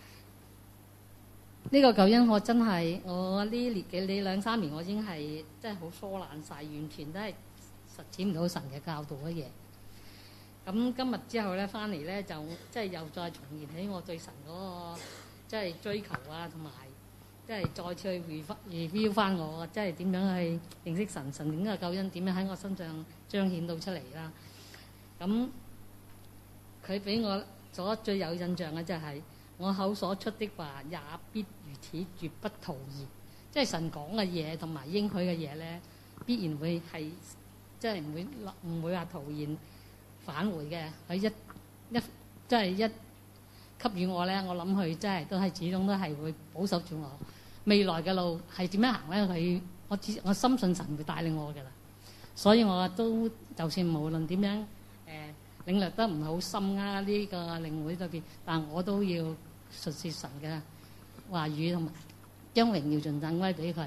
呢個救恩我真係我呢2-3年我已經係真係好疏懶晒，完全都係實踐唔到神嘅教導嘅嘢。咁今日之後咧翻嚟咧就即係又再重燃起我對神嗰個即係追求啊，同埋即係再次去 review 翻我即係點樣去認識神點嘅救恩點樣喺我身上彰顯到出嚟啦。咁佢俾我所最有印象嘅就係我口所出的話也必如此，絕不徒然。即係神講嘅嘢同埋應許嘅嘢咧，必然會係即係唔會話徒然返回嘅。佢一即係一給予我咧，我諗佢真係都係始終都係會保守住我未來嘅路係點樣行咧。我深信神會帶領我嘅啦，所以我都就算無論點樣領略得唔係好深啊呢個領會裏邊，但我都要述說神嘅話語同埋將榮耀盡讚歸俾佢。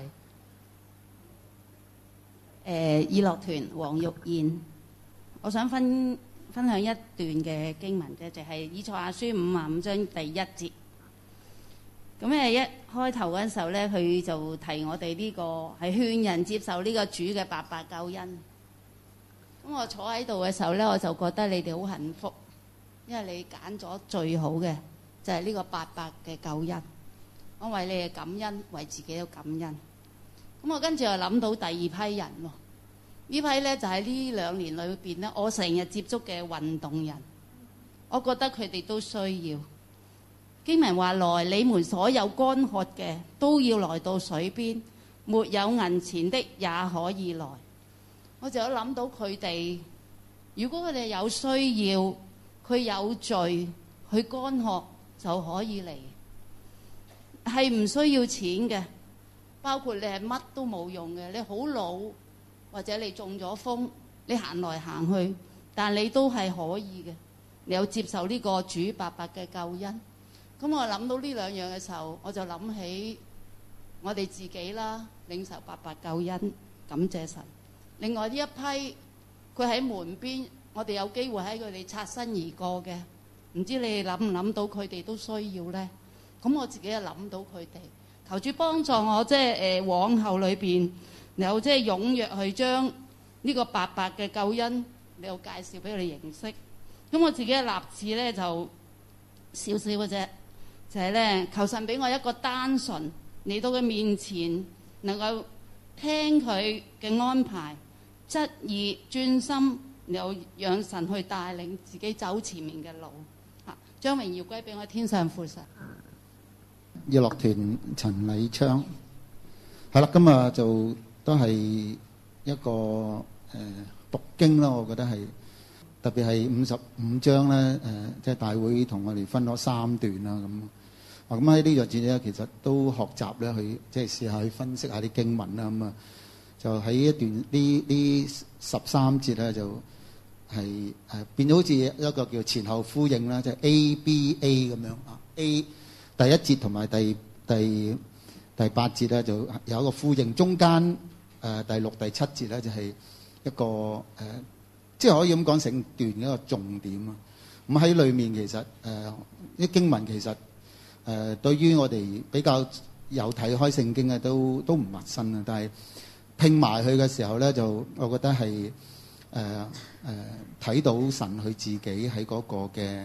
以樂團黃玉燕，我想分享一段嘅經文啫，就係以賽亞書55章第1節。咁一開頭嗰陣時候咧，佢就提我哋呢個係勸人接受呢個主嘅白白救恩。咁我坐喺度嘅時候咧，我就覺得你哋好幸福，因為你揀咗最好嘅，就係呢個白白嘅救恩。我為你嘅感恩，為自己嘅感恩。咁我跟住又諗到第二批人喎，呢批咧就喺呢2年裏邊咧，我成日接觸嘅運動人，我覺得佢哋都需要。經文話：來，你們所有乾渴嘅都要來到水邊，沒有銀錢的也可以來。我就有諗到佢哋，如果佢哋有需要，佢有罪，佢乾渴就可以嚟，係唔需要錢嘅。包括你係乜都冇用嘅，你好老或者你中咗風，你行來行去，但你都係可以嘅。你有接受呢個主白白嘅救恩。咁我諗到呢2樣嘅時候，我就諗起我哋自己啦，領受白白救恩，感謝神。另外呢一批，佢喺門邊，我哋有機會喺佢哋擦身而過嘅，唔知你哋諗唔諗到佢哋都需要呢？咁我自己就諗到佢哋，求主幫助我，即係往後裏邊有即係踴躍去將呢個白白嘅救恩，你有介紹俾佢哋認識。咁我自己嘅立志咧就少少嘅啫，就係咧求神俾我一個單純嚟到佢面前，能夠聽佢嘅安排，質疑專心，又讓神去帶領自己走前面嘅路。將榮耀歸俾我天上父神。 以樂團陳禮昌，係啦，今日就都係一個讀經啦，我覺得係特別係55章咧，即係大會同我哋分咗3段啦咁。咁喺呢個節咧，其實都學習咧去即係試下去分析下啲經文啦咁啊。就喺一段呢13節咧，就係變咗好似一個叫前後呼應啦，即係 ABA 咁樣啊。A 第一節同埋第八節咧就有一個呼應，中間第六、第七節咧就係一個即係可以咁講成段一個重點啊。咁喺裏面其實啲經文其實對於我哋比較有睇開聖經嘅都唔陌生啊，但係拼埋佢嘅時候咧，就我覺得係睇到神佢自己喺嗰個嘅，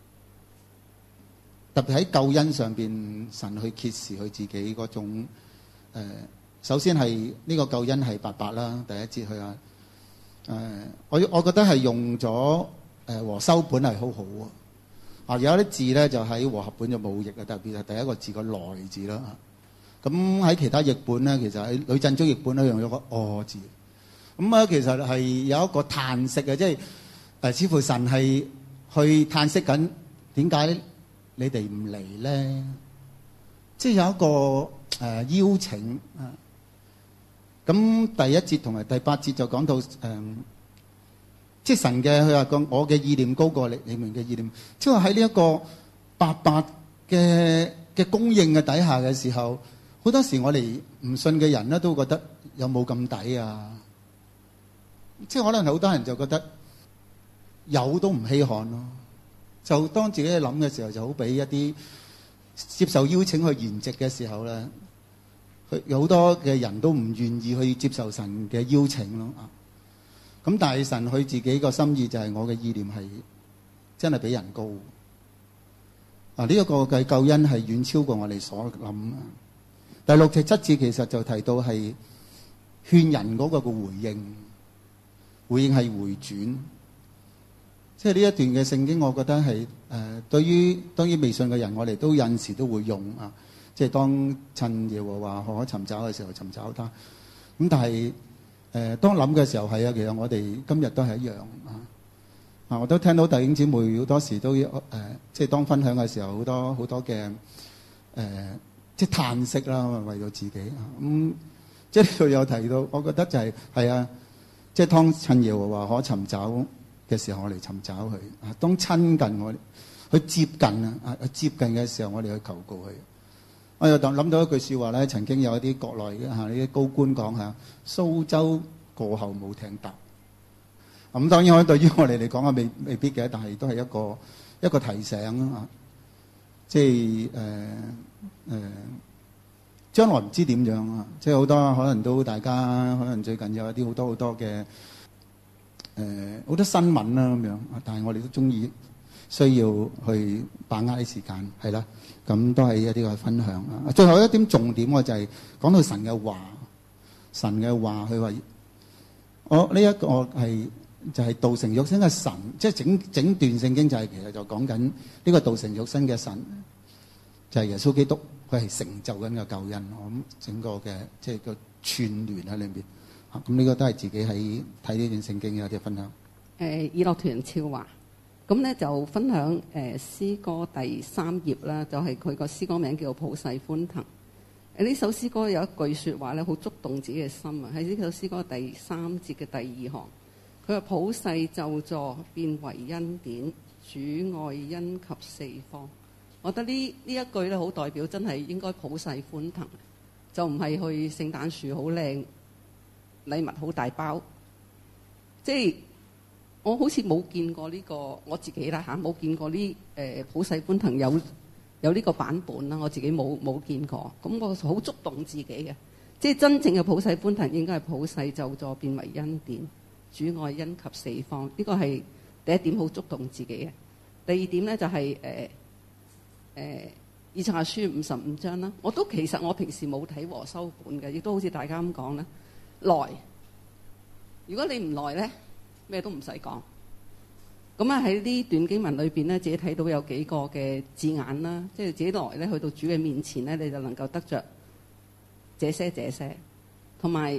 特別喺救恩上邊，神去揭示佢自己嗰種首先係呢個救恩係白白啦，第一節佢話我覺得係用咗和修本係好好啊，有啲字咧就喺和合本就冇譯啊，特別係第一個字個來字啦。咁喺其他譯本咧，其實喺呂振中譯本咧用咗個哦字。咁啊，其實係有一個嘆息嘅，即係似乎神係去嘆息緊點解你哋唔嚟咧？即係有一個邀請啊。咁第一節同埋第八節就講到即係神嘅佢話我嘅意念高過你們嘅意念，即係話喺呢一個白白嘅供應嘅底下嘅時候，好多時我哋唔信嘅人咧都覺得有冇咁抵啊？即係可能好多人就覺得有都唔稀罕咯。就當自己去諗嘅時候，就好比一啲接受邀請去筵席嘅時候咧，有好多嘅人都唔願意去接受神嘅邀請咯啊。咁但係神佢自己個心意就係我嘅意念係真係比人高啊！呢一個嘅救恩係遠超過我哋所諗。第六、第七節其實就提到係勸人嗰個嘅回應係回轉。即係呢一段嘅聖經，我覺得係對於當然未信嘅人，我哋都有陣時都會用啊。即係當趁耶和華可尋找嘅時候尋找他。咁但係當諗嘅時候係啊，其實我哋今日都係一樣啊！我都聽到弟兄姊妹好多時都即係當分享嘅時候，好多嘅即係嘆息啦，為咗自己啊。即係呢度有提到，我覺得就係啊，即係當趁耶和華可尋找嘅時候，我哋尋找佢啊；當親近我哋，去接近啊，接近嘅時候，我哋去求告佢。我又諗到一句説話咧，曾經有一啲國內嘅呢啲高官講下：蘇州過後冇艇搭。咁當然對於我哋嚟講啊，未必嘅，但係都係一個提醒啊。即係將來唔知點樣啊！即係好多可能都大家可能最近有一啲好多嘅好多新聞啦咁樣，但係我哋都中意需要去把握啲時間，係啦。咁都係一啲嘅分享啊！最後一點重點我就係講到神嘅話，佢話我呢一個係就係道成肉身嘅神，即係整段聖經就係其實就講緊呢個道成肉身嘅神，就係耶穌基督，佢係成就緊嘅救恩。我諗整個嘅即係個串聯喺裏面啊！咁呢個都係自己喺睇呢段聖經有啲分享。 以樂團超華。咁咧就分享詩歌第3頁啦，就係佢個詩歌名叫做普世歡騰。呢首詩歌有一句説話咧，好觸動自己嘅心啊！喺呢首詩歌第3節嘅第2行，佢話普世咒詛變為恩典，主愛恩及四方。我覺得呢一句咧好代表真係應該普世歡騰，就唔係去聖誕樹好靚，禮物好大包，即係。我好似冇見過呢個我自己啦嚇，冇見過呢普世歡騰有呢個版本啦，我自己冇見過。咁我好觸動自己嘅，即係真正嘅普世歡騰應該係普世咒詛變為恩典，主愛恩及四方。呢個係第一點，好觸動自己嘅。第二點咧就係以賽亞書55章啦。其實我平時冇睇和修本嘅，亦都好似大家咁講啦。來，如果你唔來咧，咩都唔使講。咁啊喺呢段經文裏邊咧，自己睇到有幾個嘅字眼啦，即係自己來咧去到主嘅面前咧，你就能夠得着這些，同埋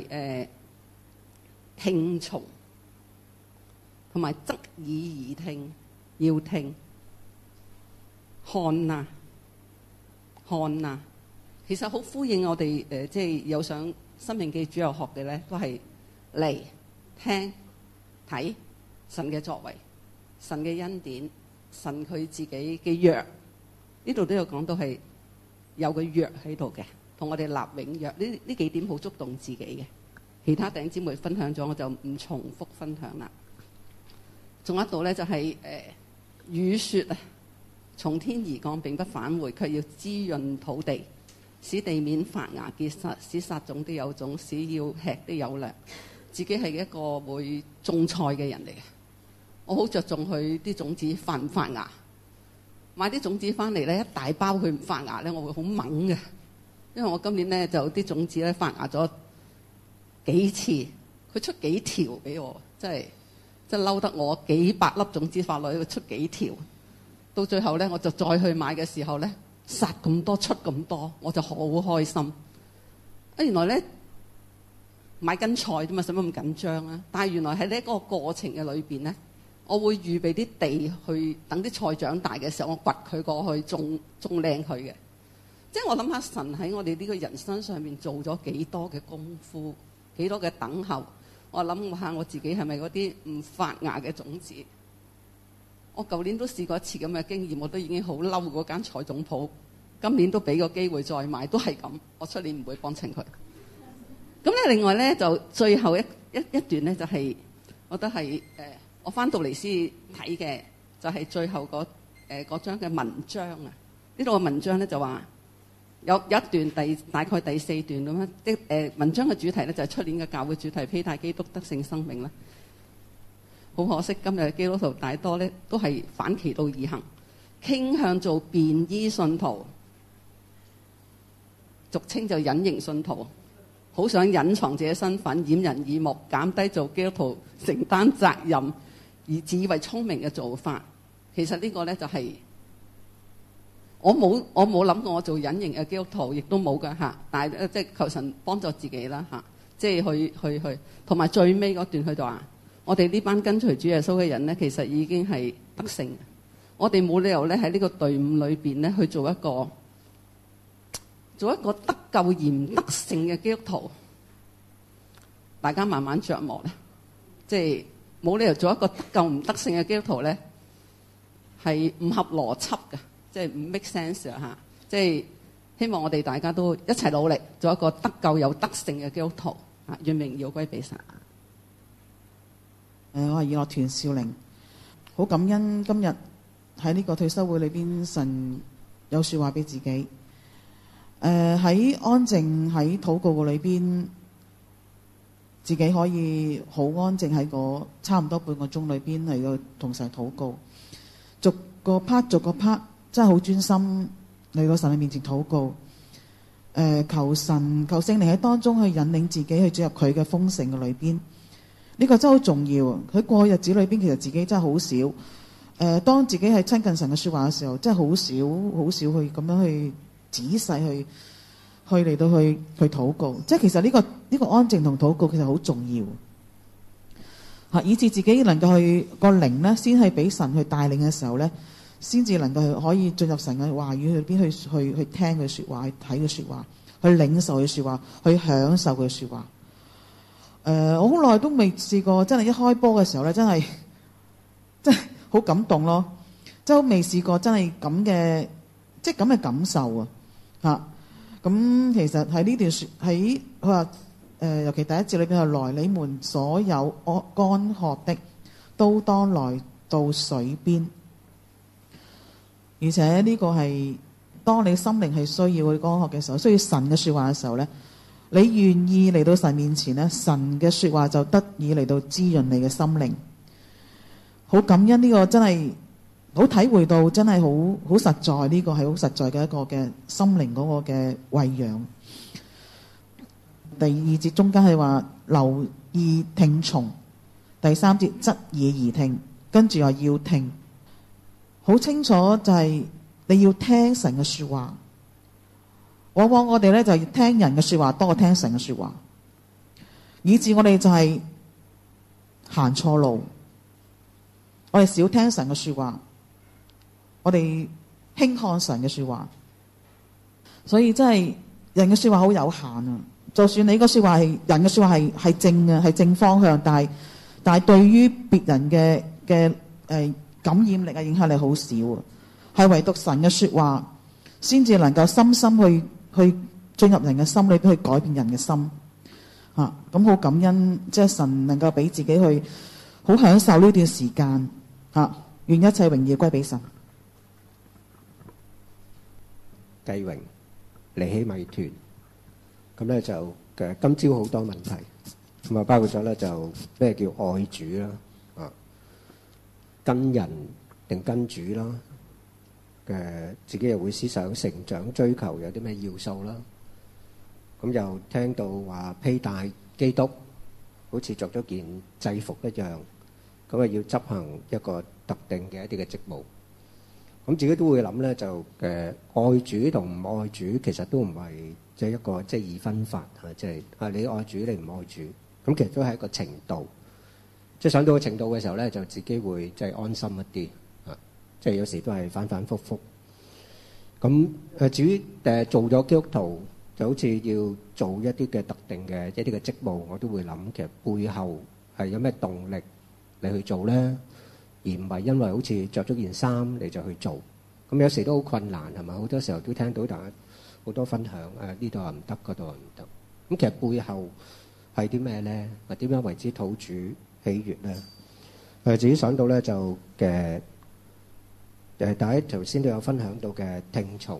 聽從，同埋側耳而聽，要聽，看啊，其實好呼應我哋即係有上生命記主日學嘅咧，都係嚟聽。睇神嘅作為，神嘅恩典，神佢自己嘅約，呢度都有講到係有個約喺度嘅，同我哋立永約。呢幾點好觸動自己嘅。其他弟兄姊妹分享咗，我就唔重複分享啦。仲有一度咧就係、雨雪啊，從天而降並不返回，卻要滋潤土地，使地面發芽結實，使撒種的有種，使要吃的有糧。自己係一個會種菜嘅人嚟嘅，我好着重佢啲種子發唔發芽。買啲種子翻嚟咧，一大包佢唔發芽咧，我會好猛嘅。因為我今年咧就啲種子咧發芽咗幾次，佢出幾條俾我，真係嬲得我幾百粒種子發落去，佢出幾條。到最後咧，我就再去買嘅時候咧，殺咁多出咁多，我就好開心。原來咧買斤菜啫嘛，使乜咁緊張啊？但係原來喺呢個過程嘅裏邊咧，我會預備啲地去等啲菜長大嘅時候，我掘佢過去種靚佢嘅。即係我諗下神喺我哋呢個人身上面做咗幾多嘅功夫，幾多嘅等候。我諗下我自己係咪嗰啲唔發芽嘅種子？我舊年都試過一次咁嘅經驗，我都已經好嬲嗰間菜種鋪。今年都俾個機會再買，都係咁。我出年唔會幫襯佢。咁咧，另外咧就最後一段咧就係、我覺得係我翻到嚟先睇嘅，就係最後嗰章嘅文章啊。呢度嘅文章咧就話有一段大概第4段咁樣，文章嘅主題咧就係出年嘅教會主題，披戴基督得勝生命啦。好可惜，今日嘅基督徒大多咧都係反其道而行，傾向做便衣信徒，俗稱就隱形信徒，好想隱藏自己身份，掩人耳目，減低做基督徒承擔責任而自以為聰明嘅做法。其實呢個咧就係、我冇諗過我做隱形嘅基督徒，亦都冇㗎嚇。但係即係求神幫助自己啦嚇，即係去，同埋最尾嗰段佢就話：我哋呢班跟隨主耶穌嘅人咧，其實已經係得勝。我哋冇理由咧喺呢個隊伍裏邊咧去做一個得救而唔得勝嘅基督徒。大家慢慢琢磨咧，即係冇理由做一個得救唔得勝嘅基督徒咧，係唔合邏輯嘅。即係唔 make sense 啊！嚇，即係希望我哋大家都一齊努力，做一個得救有得勝嘅基督徒啊！願榮耀歸俾神。 我係以樂團少玲，好感恩今日喺呢個退休會裏邊，神有説話俾自己。喺安靜喺禱告嘅裏邊，自己可以好安靜喺個差唔多半個鐘裏邊嚟到同神禱告，逐個 part。真係好專心嚟到神嘅面前禱告，求神求聖靈喺當中去引領自己去進入佢嘅豐盛嘅裏邊。呢個真係好重要。喺過去日子裏邊，其實自己真係好少。當自己係親近神嘅説話嘅時候，真係好少去咁樣去仔細去嚟到去禱告。即係其實呢個安靜同禱告其實好重要嚇，以致自己能夠去個靈咧，先係俾神去帶領嘅時候咧，先至能夠可以進入神嘅話語裏邊去聽佢説話，去睇佢説話，去領受佢説話，去享受佢説話。我好耐都未試過，真係一開波嘅時候咧，真係好感動咯！真係未試過真係咁嘅，即係咁嘅感受啊！嚇咁其實喺呢段喺佢話尤其第一節裏邊係來，你們所有乾渴的都當來到水邊。而且呢個係當你心靈係需要去乾渴嘅時候，需要神嘅説話嘅時候咧，你願意嚟到神面前咧，神嘅説話就得以嚟到滋潤你嘅心靈。好感恩呢個真係好體會到，真係好實在，呢個係好實在嘅一個嘅心靈嗰個嘅餵養。第2節中間係話留意聽從，第3節側耳而聽，跟住話要聽。好清楚就係你要聽神嘅説話。往往我哋咧就要聽人嘅説話多過聽神嘅説話，以致我哋就係行錯路。我哋少聽神嘅説話，我哋輕看神嘅説話，所以真係人嘅説話好有限啊！就算你個説話係人嘅説話係正嘅，係正方向，但係對於別人嘅感染力啊、影響力好少啊，係唯獨神嘅説話。 先至能夠深深去進入人嘅心裏邊，去改變人嘅心。咁好感恩，即係神能夠俾自己去好享受呢段時間。願一切榮耀歸俾神。 繼榮尼希米團，咁咧就今朝好多問題，咁啊包括咗咧就咩叫愛主啦，跟人定跟主啦，自己又會思想成長追求有啲咩要素啦，咁又聽到話披戴基督，好似着咗件制服一樣，咁啊要執行一個特定嘅一啲嘅職務。咁自己都會諗咧，就愛主同唔愛主其實都唔係即係一個即係二分法嚇，即係你愛主你唔愛主，咁其實都係一個程度。即係上到個程度嘅時候咧，就自己會即係安心一啲嚇，即係有時都係反反覆覆。咁至於做咗基督徒，就好似要做一啲嘅特定嘅一啲嘅職務，我都會諗其實背後係有咩動力你去做咧？而唔係因為好似着咗件衫你就去做，咁有時都好困難係嘛？好多時候都聽到大家好多分享，呢度又唔得，嗰度又唔得。咁其實背後係啲咩咧？或點樣為之討主喜悅咧？自己想到咧就大家頭先都有分享到嘅聽從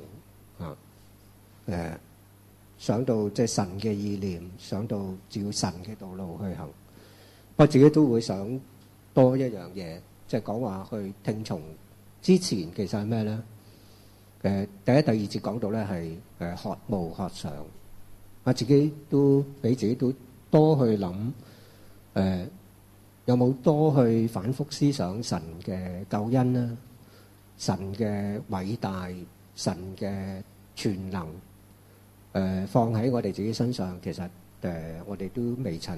想到即係神嘅意念，想到照神嘅道路去行。我自己都會想多一樣嘢。即係講話去聽從之前，其實係咩咧？第一、第二節講到咧係渴慕渴想，我自己都俾自己都多去諗，有冇多去反覆思想神嘅救恩啦、神嘅偉大、神嘅全能，放喺我哋自己身上，其實我哋都未曾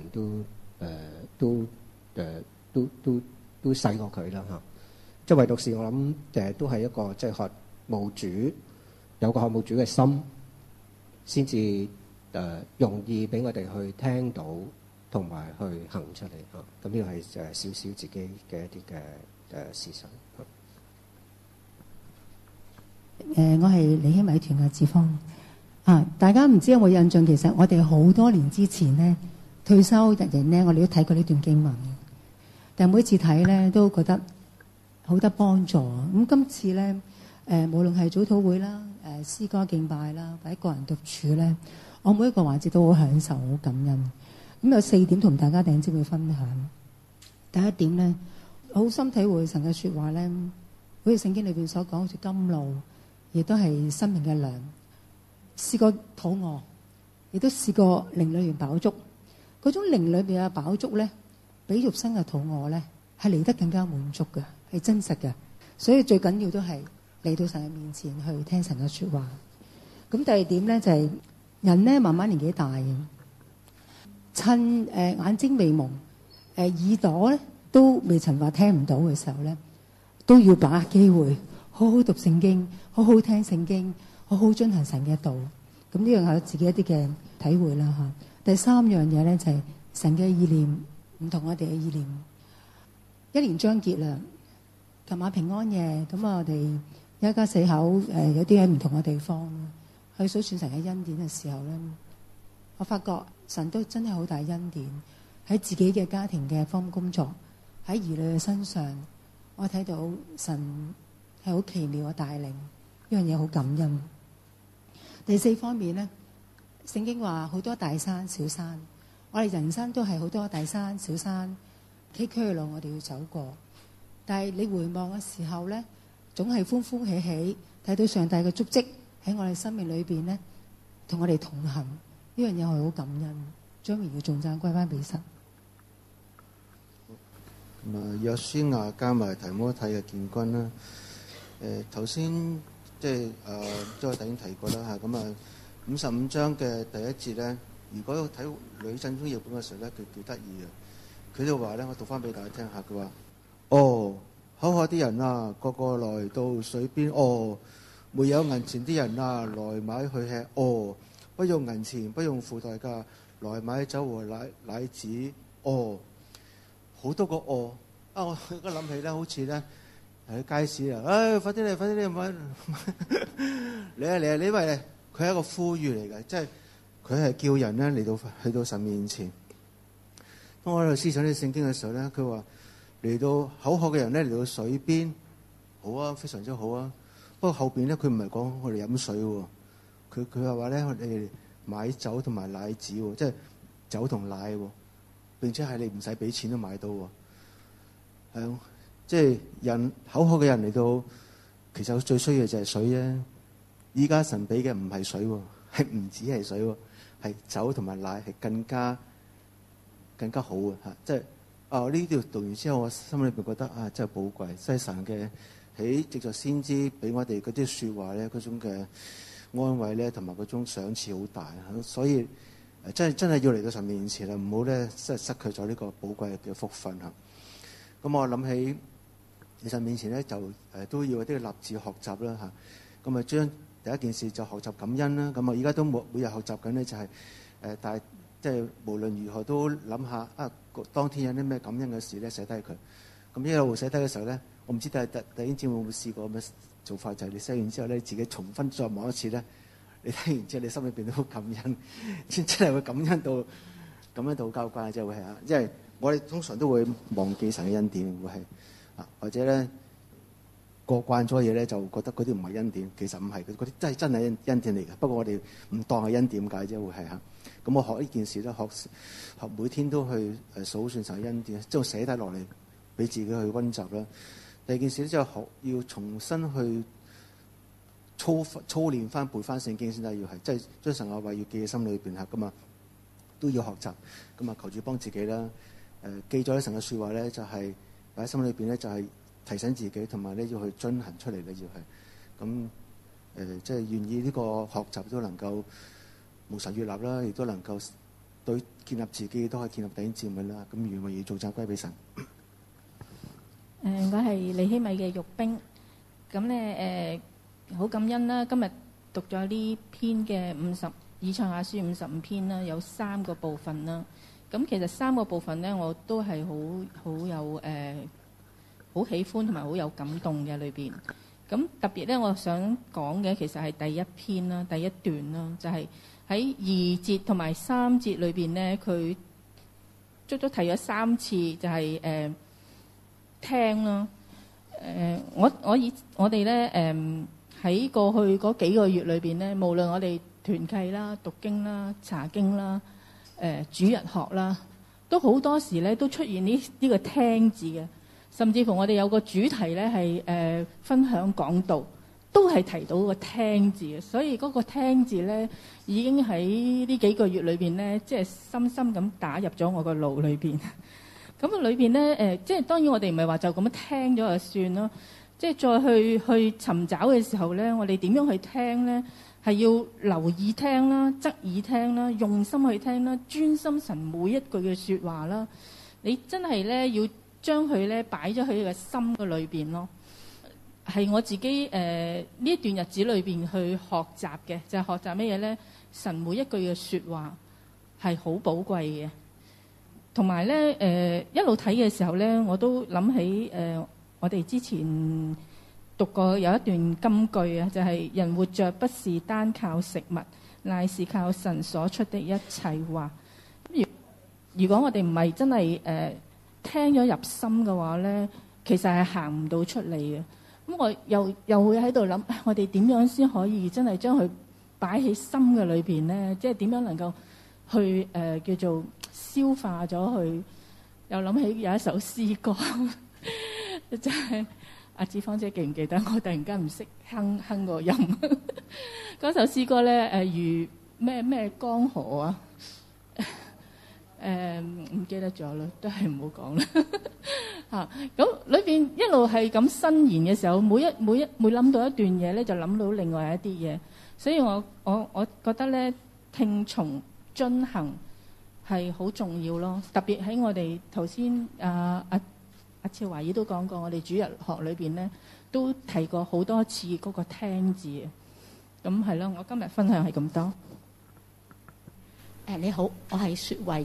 都細過佢啦嚇，即係唯獨是我諗都係一個即係渴慕主，有個渴慕主嘅心，先至容易俾我哋去聽到同埋去行出嚟嚇。咁呢個係少少自己嘅一啲嘅思想。 我係尼希米團嘅志芳大家唔知有冇印象？其實我哋好多年之前呢，退休日營呢，我哋都睇過呢段經文嘅。但每次睇咧都覺得好得幫助。咁今次咧無論係早禱會啦、詩歌敬拜啦，或者個人獨處咧，我每一個環節都好享受、好感恩。咁有4點同大家頂尖會分享。第一點咧，好深體會神嘅説話咧，好似聖經裏邊所講，好似甘露，亦都係生命嘅糧。試過肚餓，亦都試過靈裏邊飽足。嗰種靈裏邊嘅飽足咧，比肉身嘅肚餓咧，係嚟得更加滿足嘅，係真實嘅。所以最緊要都係嚟到神嘅面前去聽神嘅説話。咁第二點咧就係人咧慢慢年紀大嘅，趁眼睛未蒙，耳朵咧都未曾話聽唔到嘅時候咧，都要把握機會，好好讀聖經，好好聽聖經，好好遵行神嘅道。咁呢樣係我自己一啲嘅體會啦嚇。第三樣嘢咧就係神嘅意念唔同我哋嘅意念。一年將結啦，琴晚平安夜，咁我哋一家4口有啲喺唔同嘅地方去數算神嘅恩典嘅時候咧，我發覺神都真係好大恩典喺自己嘅家庭嘅方面工作，喺兒女嘅身上，我睇到神係好奇妙嘅帶領，呢樣嘢好感恩。第4方面咧，聖經話好多大山小山，我哋人生都係好多大山小山崎嶇嘅路，我哋要走過。但係你回望嘅時候咧，總係歡歡喜喜睇到上帝嘅足跡喺我哋生命裏邊咧，同我哋同行。呢樣嘢係好感恩，將榮耀頌讚歸翻俾神。 咁啊，約書亞加埋提摩太嘅建軍啦。頭先即係都有提過啦嚇。咁啊，55章嘅第1節咧，如果睇呂振中譯本嘅時候咧，佢幾得意嘅。佢就話咧，我讀翻俾大家聽下。佢話：哦，口渴啲人啊，個個來到水邊。哦，沒有銀錢啲人啊，來買去吃。哦，不用銀錢，不用付代價，來買酒和奶子。哦，好多個哦啊！我而家諗起咧，好似咧喺街市啊，快啲嚟，快啲嚟，唔好嚟啊嚟啊！因為佢係一個呼籲嚟嘅，即係佢係叫人咧嚟到去到神面前。當我喺度思想呢聖經嘅時候咧，佢話嚟到口渴嘅人咧嚟到水邊，好啊，非常之好啊。不過後邊咧佢唔係講我哋飲水喎，佢係話咧我哋買酒同埋奶子喎，即係酒同奶喎，並且係你唔使俾錢都買到喎。即係人口渴嘅人嚟到，其實最需要就係水啫。依家神俾嘅唔係水喎，係唔止係水喎，係酒同埋奶係更加好嘅嚇。即係呢條讀完之後，我心裏邊覺得真係寶貴，即係神嘅喺藉著先知俾我哋嗰啲説話咧，嗰種嘅安慰咧，同埋嗰種賞賜好大。所以真係要嚟到神面前啦，唔好咧真係失去咗呢個寶貴嘅福分嚇。咁我諗起喺神面前咧，就都要有啲立志學習啦嚇。咁將第一件事就學習感恩啦。咁我而家都每日學習緊咧，就係但係即係無論如何都諗下當天有啲咩感恩嘅事咧，寫低佢。咁一路寫低嘅時候咧，我唔知弟兄姊妹會唔會試過咁嘅做法，就係你寫完之後咧，自己重新再望一次咧，你睇完之後你心裏邊都好感恩，真係會感恩到交關，即係會係啊，因為我哋通常都會忘記神嘅恩典，會係或者咧過慣咗嘢咧，就覺得嗰啲唔係恩典，其實唔係，嗰啲真係恩典嚟嘅。不過我哋唔當係恩典解啫，會係嚇。咁我學呢件事咧，學每天都去數算神嘅恩典，即係寫低落嚟俾自己去溫習啦。第二件事咧，就係要重新去操練翻背翻聖經先得，要係即係將神嘅話要記喺心裏邊嚇噶嘛，都要學習。咁求主幫自己啦。記咗神嘅説話咧，就係擺喺心裏邊咧，就係提醒自己，同埋咧要去遵行出嚟咧，要係咁即係願意呢個學習都能夠無神悅納啦，亦都能夠對建立自己都可以建立弟兄姊妹啦。咁願意做讚歸俾神。 我係尼希米嘅玉冰，咁咧好感恩啦。今日讀咗呢篇嘅以賽亞書55篇啦，有3個部分啦。咁其實3個部分咧，我都係好有好喜歡同埋好有感動嘅裏邊。咁特別咧，我想講嘅其實係第一篇啦，第一段啦，就係喺2節同埋3節裏邊咧，佢足足提咗3次，就係聽啦。我哋咧喺過去嗰幾個月裏邊咧，無論我哋團契啦、讀經啦、查經啦、主日學啦，都好多時咧都出現呢個聽字嘅，甚至乎我哋有個主題咧係分享講道，都係提到個聽字嘅。所以嗰個聽字咧已經喺呢幾個月裏邊咧，即係深深咁打入咗我個腦裏邊。咁裏邊咧即係當然我哋唔係話就咁樣聽咗就算咯，即係再去尋找嘅時候咧，我哋點樣去聽咧？係要留意聽啦，側耳聽啦，用心去聽啦，專心神每一句嘅説話啦。你真係咧要將佢咧擺咗喺個心嘅裏邊咯。係我自己呢一段日子裏邊去學習嘅，就係學習乜嘢咧？神每一句嘅説話係好寶貴嘅。同埋咧一路睇嘅時候咧，我都諗起我哋之前讀過有一段金句啊，就係人活着不是單靠食物，乃是靠神所出的一切話。如果我哋唔係真係聽咗入心嘅話咧，其實係行唔到出嚟嘅。咁我又會喺度諗，我哋點樣先可以真係將佢擺喺心嘅裏邊咧？即係點樣能夠去叫做消化咗佢？又諗起有一首詩歌，就係。阿志芳姐記唔記得？我突然間唔識哼個音。嗰首詩歌咧，如咩江河啊？唔記得咗啦，都係唔好講啦。嚇！咁裏邊一路係咁伸延嘅時候，每諗到一段嘢咧，就諗到另外一啲嘢。所以我覺得咧，聽從遵行係好重要咯。特別喺我哋頭先阿超華姨都講過，我哋主日學裏邊咧都提過好多次嗰個聽字。咁係咯，我今日分享係咁多。 你好，我係雪慧。咁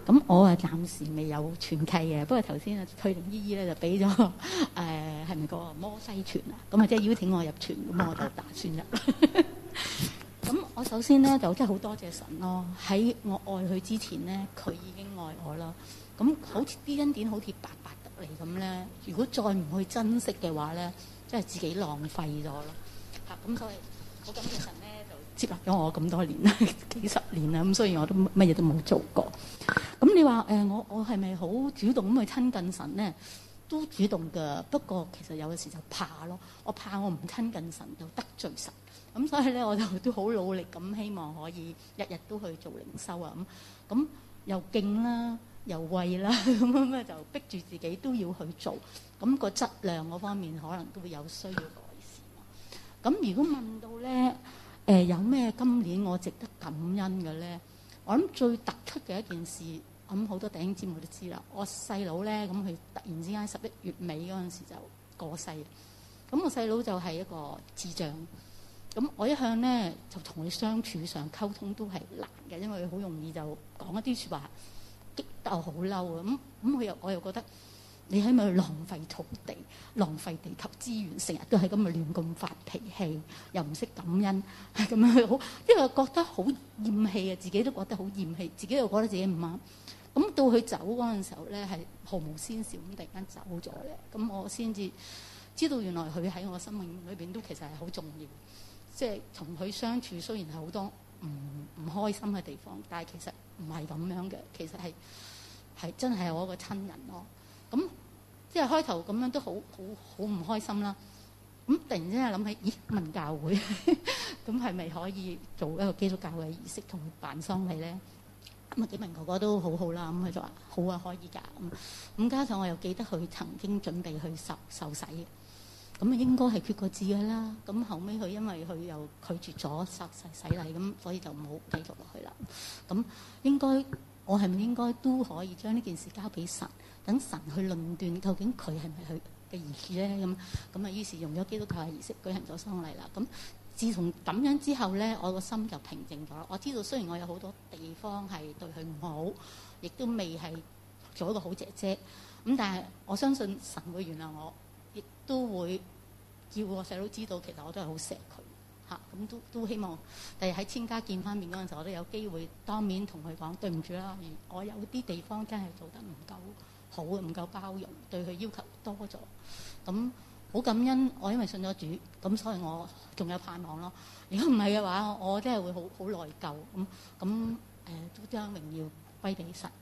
咁我啊暫時未有傳契嘅，不過頭先啊翠玲姨姨咧就俾咗係咪個摩西傳啊？咁啊即係邀請我入傳，咁我就打算入。咁我首先咧就真係好多謝神咯，喺我愛佢之前咧，佢已經愛我啦。咁好似啲恩典好似白白得嚟咁咧，如果再唔去珍惜嘅話咧，真係自己浪費咗咯。嚇咁所以好感謝神咧，就接納咗我咁多年啦，幾十年啦。咁所以我都乜嘢都冇做過。咁你話我係咪好主動咁去親近神咧？都主動㗎，不過其實有時就怕咯。我怕我唔親近神就得罪神。咁所以咧，我就都好努力咁，希望可以日日都去做靈修啊！咁又勁啦，又畏啦，咁咧就逼住自己都要去做。咁個質量嗰方面可能都會有需要改善。咁如果問到咧，有咩今年我值得感恩嘅咧？我諗最突出嘅一件事，咁好多弟兄姊妹都知啦。我細佬咧，咁佢突然之間11月尾嗰陣時就過世。咁我細佬就係一個智障。咁我一向咧就同佢相處上溝通都係難嘅，因為佢好容易就講一啲説話激得我好嬲啊！咁我又覺得你係咪浪費土地、浪費地球資源，成日都係咁咪亂咁發脾氣，又唔識感恩，係咁樣好，因為覺得好厭氣啊，自己都覺得好厭氣，自己又覺得自己唔啱。咁到佢走嗰陣時候咧，係毫無先兆咁突然間走咗咧，咁我先至知道原來佢喺我生命裏邊都其實係好重要。即係同佢相處，雖然係好多唔開心嘅地方，但係其實唔係咁樣嘅。其實係真係我個親人咯。咁即係開頭咁樣都好唔開心啦。咁突然之間諗起，咦？問教會咁係咪可以做一個基督教嘅儀式同佢辦喪禮咧？咁啊幾名哥哥都好好啦。咁佢就話好啊，可以㗎。咁加上我又記得佢曾經準備去受洗嘅。咁啊應該係決過志嘅啦，咁後尾佢因為佢又拒絕咗洗禮，咁所以就冇繼續落去啦。咁應該我係咪應該都可以將呢件事交俾神，等神去論斷究竟佢係咪佢嘅兒子咧？咁啊於是用咗基督教嘅儀式舉行咗喪禮啦。咁自從咁樣之後咧，我個心就平靜咗。我知道雖然我有好多地方係對佢唔好，亦都未係做一個好姐姐，咁但係我相信神會原諒我。亦都會叫我細佬知道，其實我都係好錫佢嚇，咁都希望第日喺千家見翻面嗰陣時候，我都有機會當面同佢講對唔住啦，我有啲地方真係做得唔夠好，唔夠包容，對佢要求多咗，咁好感恩。我因為信咗主，咁所以我仲有盼望咯。如果唔係嘅話，我真係會好內疚咁都將榮耀歸俾神。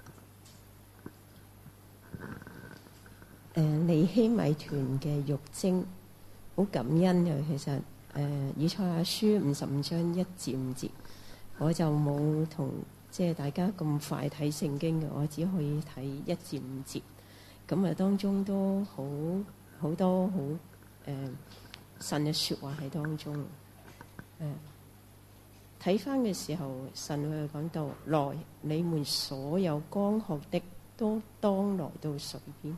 尼希米團嘅玉晶好感恩嘅，其實以賽亞書55章1至5節，我就冇同即係大家咁快睇聖經嘅，我只可以睇1至5節。咁啊，當中都好多好神嘅説話喺當中。睇翻嘅時候，神佢講到：來，你們所有乾渴的都當來到水邊。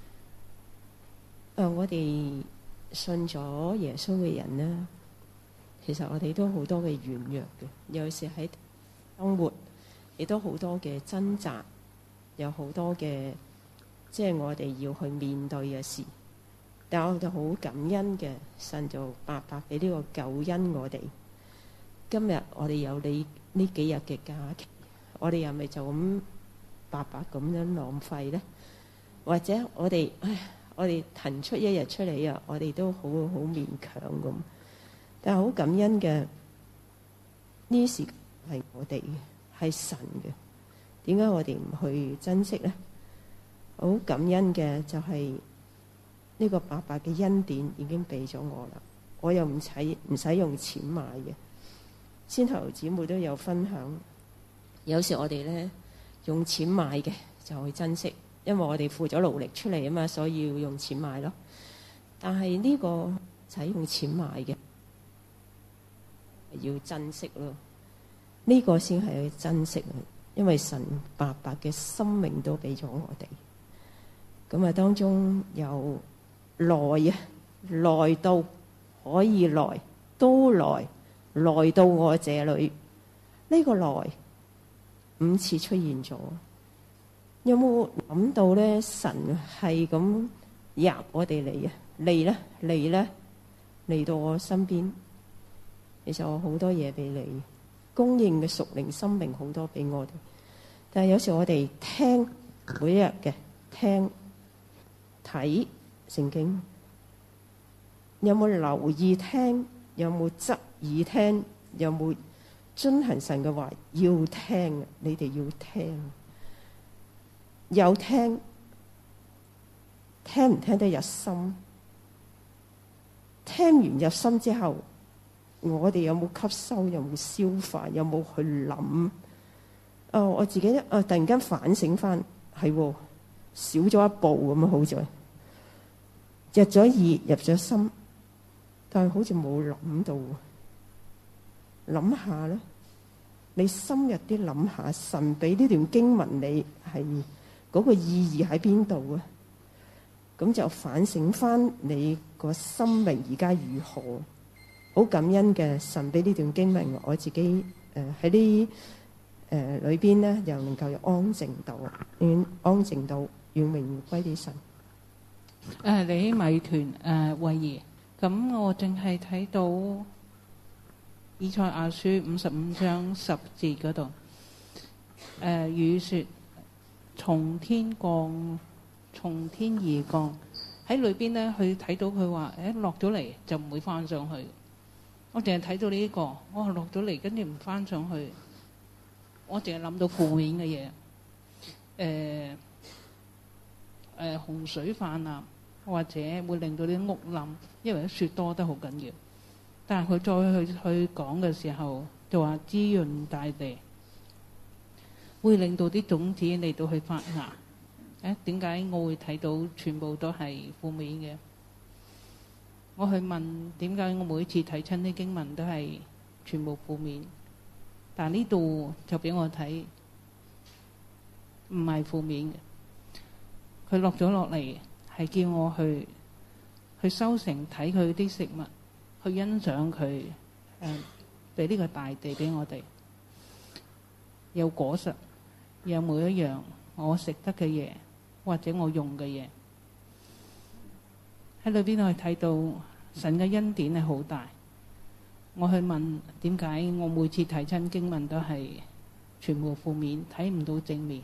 我哋信咗耶穌嘅人呢，其實我哋都好多嘅軟弱嘅，有時喺生活亦都好多嘅掙扎，有好多嘅即係我哋要去面對嘅事。但係我就好感恩嘅，神就白白俾呢個救恩我哋。今日我哋有你呢幾日嘅假期，我哋又咪就咁白白咁樣浪費呢？或者我哋騰出一日出嚟啊！我哋都好勉強咁，但係好感恩嘅呢時係我哋嘅，係神嘅。點解我哋唔去珍惜呢？好感恩嘅就係呢個白白嘅恩典已經俾咗我啦，我又唔使用錢買嘅。先頭姊妹都有分享，有時我哋咧用錢買嘅就去珍惜。因為我哋付咗勞力出嚟啊嘛，所以要用錢買咯。但係呢個使用錢買嘅，要珍惜咯。呢個先係去珍惜啊！因為神白白嘅生命都俾咗我哋。咁啊，當中有來到可以來，都來到我這裏。呢個來5次出現咗。 有冇諗到咧？神係咁入我哋嚟啊，嚟到我身邊。其實我好多嘢俾你，供應嘅屬靈生命好多俾我哋。但係有時我哋聽每一日嘅聽睇聖經，有冇留意聽？有冇側耳聽？有冇遵行神嘅話？要聽，你哋要聽。有聽唔聽得入心？聽完入心之後，我哋有冇吸收？有冇消化？有冇去諗？我自己突然間反省翻，係少咗一步咁啊！好在入咗耳，入咗心，但係好似冇諗到。諗下咧，你深入啲諗下，神俾呢段經文你係嗰個意義喺邊度啊？咁就反省翻你個心靈而家如何？好感恩嘅，神俾呢段經文，我自己喺啲裏邊咧，又能夠安靜到，願榮歸俾神。 尼希米團惠儀，咁我淨係睇到以賽亞書55章10節嗰度，雨雪從天降，從天而降，喺裏邊咧，佢睇到佢話落咗嚟就唔會翻上去。我淨係睇到呢個，我落咗嚟跟住唔翻上去，我淨係諗到負面嘅嘢，洪水泛濫，或者會令到啲屋冧，因為啲雪多得好緊要。但係佢再去講嘅時候，就話滋潤大地，會令到啲種子嚟到去發芽。點解我會睇到全部都係負面嘅？我去問點解我每次睇親啲經文都係全部負面，但呢度就俾我睇唔係負面嘅。佢落咗落嚟係叫我去收成，睇佢啲食物，去欣賞佢俾呢個大地俾我哋，有果實，有每一樣我食得嘅嘢或者我用嘅嘢。喺裏邊我睇到神嘅恩典係好大。我去問點解我每次睇親經文都係全部負面，睇唔到正面。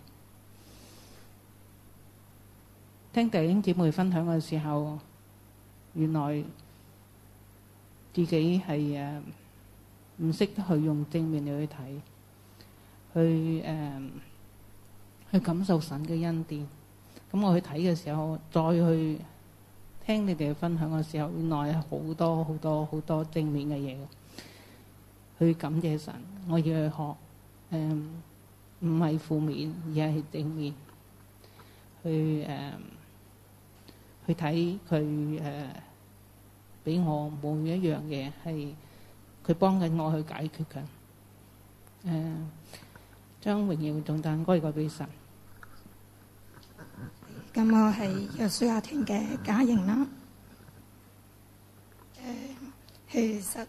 聽弟兄姊妹分享嘅時候，原來自己係唔識得去用正面嚟去睇，去感受神嘅恩典。咁我去睇嘅時候，再去聽你哋分享嘅時候，原來係好多好多好多正面嘅嘢，去感謝神。我要去學，唔係負面，而係正面，去睇佢俾我每一樣嘢係佢幫緊我去解決緊。將榮耀頌讚歸俾神。 咁我係約書亞團嘅嘉瑩啦。其實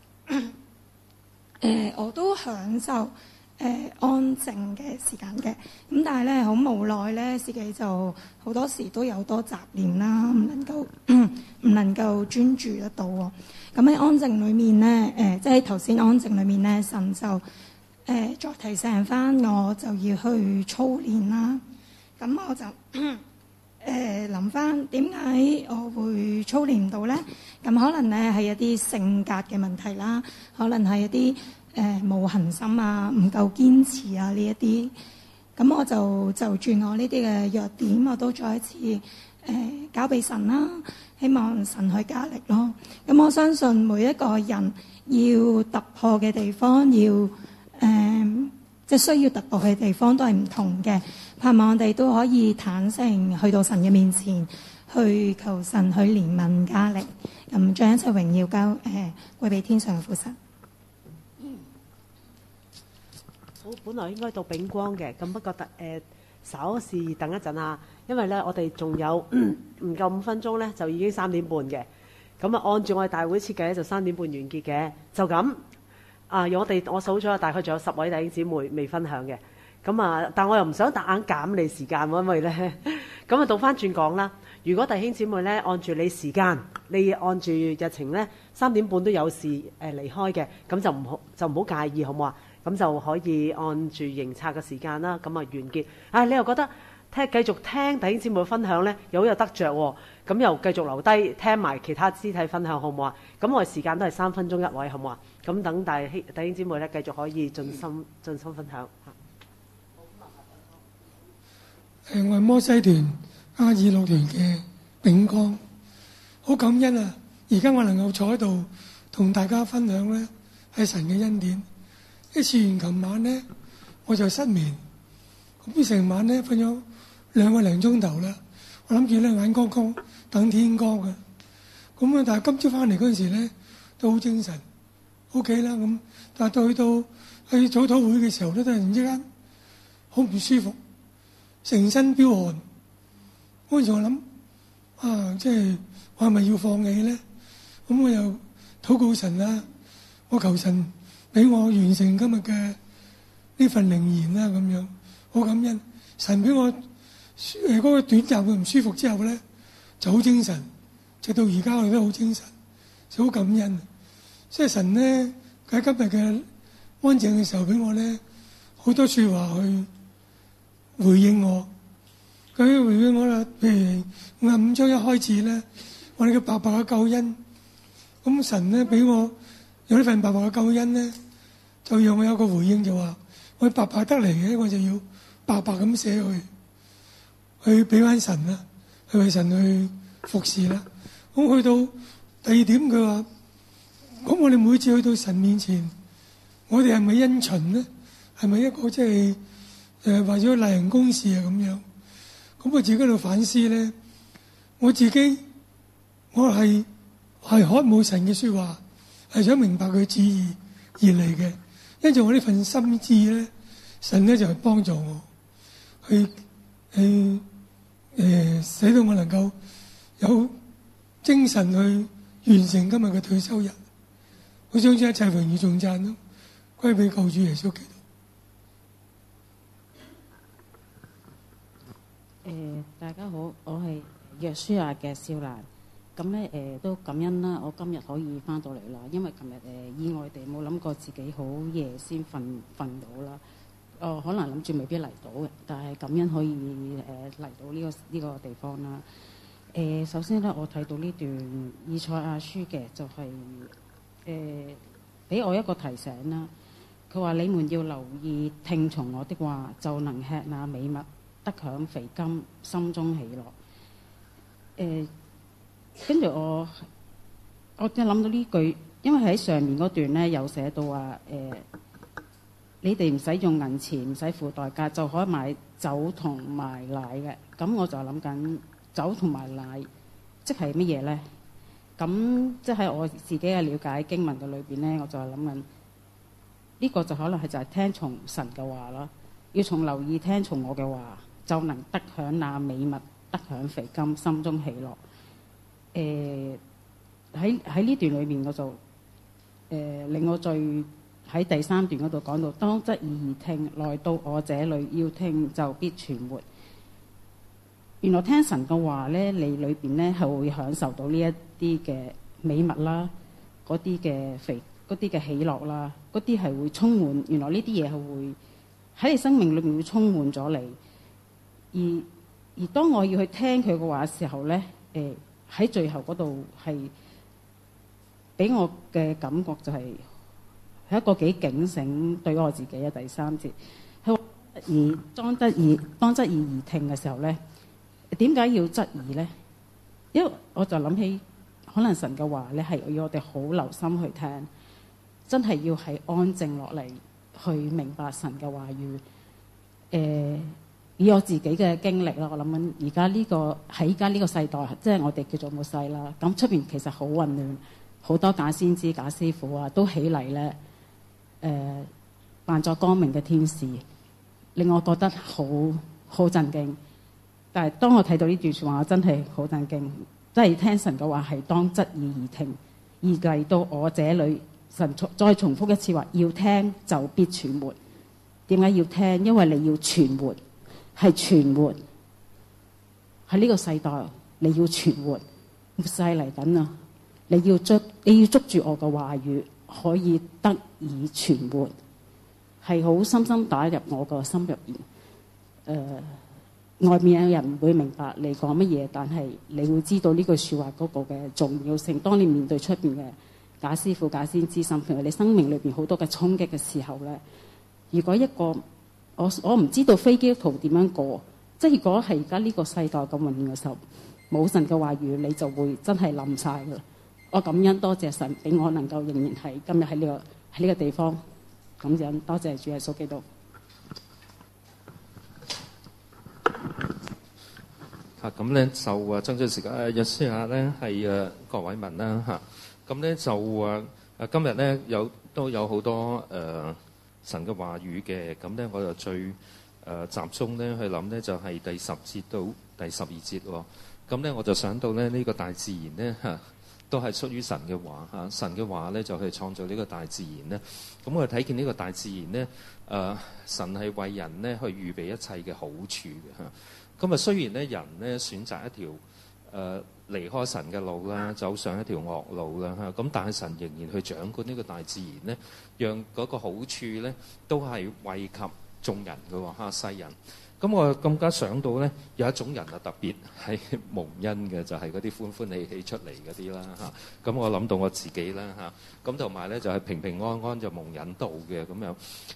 我都享受安靜嘅時間嘅，咁但係咧好無奈咧，自己就好多時都有多雜念啦，唔能夠專注得到喎。咁喺安靜裏面咧，即係頭先安靜裏面咧，神就再提醒翻我就要去操練啦。咁我就諗翻點解我會操練唔到咧？咁可能咧係一啲性格嘅問題啦，可能係一啲冇恆心啊，唔夠堅持啊呢一啲。咁我就住我呢啲嘅弱點，我都再一次交俾神啦，希望神去加力咯。咁我相信每一個人要突破嘅地方，即係需要突破嘅地方都係唔同嘅。盼望我哋都可以坦誠去到神嘅面前，去求神去憐憫加力，咁將一切榮耀歸俾天上嘅父神。 好，本來應該到炳光嘅，咁不過稍事等一陣啊，因為咧我哋仲有唔夠5分鐘咧，就已經3點半嘅。咁啊，按住我哋大會設計咧，就3點半完結嘅，就咁啊。我數咗大概仲有10位弟兄姊妹未分享嘅。 咁啊，但我又唔想夾硬減你時間喎，因為咧，咁啊倒翻轉講啦。如果弟兄姊妹咧按住你時間，你按住日程咧3點半都有事離開嘅，咁就唔好介意，好唔好啊？咁就可以按住營冊嘅時間啦，咁啊完結。你又覺得繼續聽弟兄姊妹分享咧，又好有得着喎，咁又繼續留低聽埋其他肢體分享，好唔好啊？咁我哋時間都係3分鐘一位，好唔好啊？咁等弟兄姊妹咧繼續可以盡心分享。 我係摩西團亞爾路團嘅炳光，好感恩啊！而家我能夠坐喺度同大家分享咧，係神嘅恩典。一次完琴晚咧，我就失眠，咁成晚咧瞓咗2個零鐘頭啦。我諗住咧眼光光等天光嘅，咁啊但係今朝翻嚟嗰陣時咧都好精神 ，OK 啦咁。但係去到早禱會嘅時候咧，突然之間好唔舒服。成身飆汗，嗰陣時我諗即係我係咪要放棄咧？咁我又禱告神啦，我求神俾我完成今日嘅呢份靈言啦，咁樣好感恩。神俾我嗰個短暫嘅唔舒服之後咧，就好精神，直到而家我都好精神，就好感恩。即係神咧喺今日嘅安靜嘅時候俾我咧好多説話去回應我，佢回應我啦。譬如55章一開始咧，我哋嘅白白嘅救恩，咁神咧俾我有呢份白白嘅救恩咧，就讓我有個回應，就話我白白得嚟嘅，我就要白白咁捨去俾翻神啦，去為神去服侍啦。咁去到第二點，佢話：咁我哋每次去到神面前，我哋係咪因循咧？係咪一個即係？為咗例行公事啊咁樣，咁我自己喺度反思咧，我自己我係渴慕神嘅説話，係想明白佢旨意而嚟嘅。因住我呢份心志咧，神咧就係幫助我去使到我能夠有精神去完成今日嘅退休日。我想將一切榮譽頌讚咯，歸俾救主耶穌基督。 大家好，我係約書亞嘅少蘭。咁咧都感恩啦，我今日可以翻到嚟啦。因為琴日意外地冇諗過自己好夜先瞓到啦。可能諗住未必嚟到嘅，但係感恩可以嚟到呢個地方啦。首先咧，我睇到呢段以賽亞書嘅就係俾我一個提醒啦。佢話：你們要留意聽從我的話，就能吃那美物，得享肥甘，心中喜樂。跟住我就諗到呢句，因為喺上面嗰段咧有寫到話你哋唔使用銀錢，唔使付代價就可以買酒同埋奶嘅。咁我就諗緊酒同埋奶即係乜嘢咧？咁即係我自己嘅了解經文嘅裏邊咧，我就係諗緊呢個就可能係就係聽從神嘅話啦。要從留意聽從我嘅話，就能得享那美物，得享肥甘，心中喜樂。喺呢段裏面，我就令我最喺第3段嗰度講到，當側耳而聽，來到我這裏要聽，就必存活。原來聽神嘅話咧，你裏邊咧係會享受到呢一啲嘅美物啦，嗰啲嘅喜樂啦，嗰啲係會充滿。原來呢啲嘢係會喺你生命裏面會充滿咗你。而當我要去聽佢嘅話嘅時候咧，喺最後嗰度係俾我嘅感覺就係一個幾警醒對我自己嘅。第3節，而當側耳而聽嘅時候咧，點解要側耳咧？因為我就諗起可能神嘅話咧係要我哋好留心去聽，真係要係安靜落嚟去明白神嘅話語。以我自己嘅經歷啦，我諗緊而家呢個喺而家呢個世代，即係我哋叫做末世啦。咁出邊其實好混亂，好多假先知、假師傅啊，都起嚟咧，扮作光明嘅天使，令我覺得好震驚。但係當我睇到呢段説話，我真係好震驚。即係聽神嘅話係當側耳而聽，而嚟到我這裏，神再重複一次話，要聽就必存活。 點解要聽？因為你要存活，係存活喺呢個世代，你要存活。末世嚟緊啦，你要捉住我嘅話語，可以得以存活，係好深深打入我個心入邊。外面嘅人唔會明白你講乜嘢，但係你會知道呢句説話嗰個嘅重要性。當你面對出邊嘅假師傅、假先知，甚至乎你生命裏邊好多嘅衝擊嘅時候咧，如果一個我唔知道非基督徒點樣過，即係如果係而家呢個世代咁混亂嘅時候，冇神嘅話語，你就會真係冧晒㗎。我感恩多謝神俾我能夠仍然係今日喺呢個地方感恩，多謝主耶穌基督。 咁咧就爭取時間約書亞咧係郭偉文啦嚇。咁咧就今日咧都有好多神嘅話語嘅。咁咧我就最集中咧去諗咧就係第10節到第12節喎。咁咧我就想到咧呢個大自然咧嚇都係出於神嘅話嚇。神嘅話咧就係創造呢個大自然咧。咁我哋睇見呢個大自然咧神係為人咧去預備一切嘅好處嘅嚇。咁啊，雖然咧人咧選擇一條離開神嘅路啦，走上一條惡路啦嚇，咁但係神仍然去掌管呢個大自然咧，讓嗰個好處咧都係惠及眾人嘅喎嚇，世人。咁我更加想到咧有一種人啊特別係蒙恩嘅，就係嗰啲歡歡喜喜出嚟嗰啲啦嚇。咁我諗到我自己啦嚇，咁同埋咧就係平平安安就蒙引導嘅咁樣。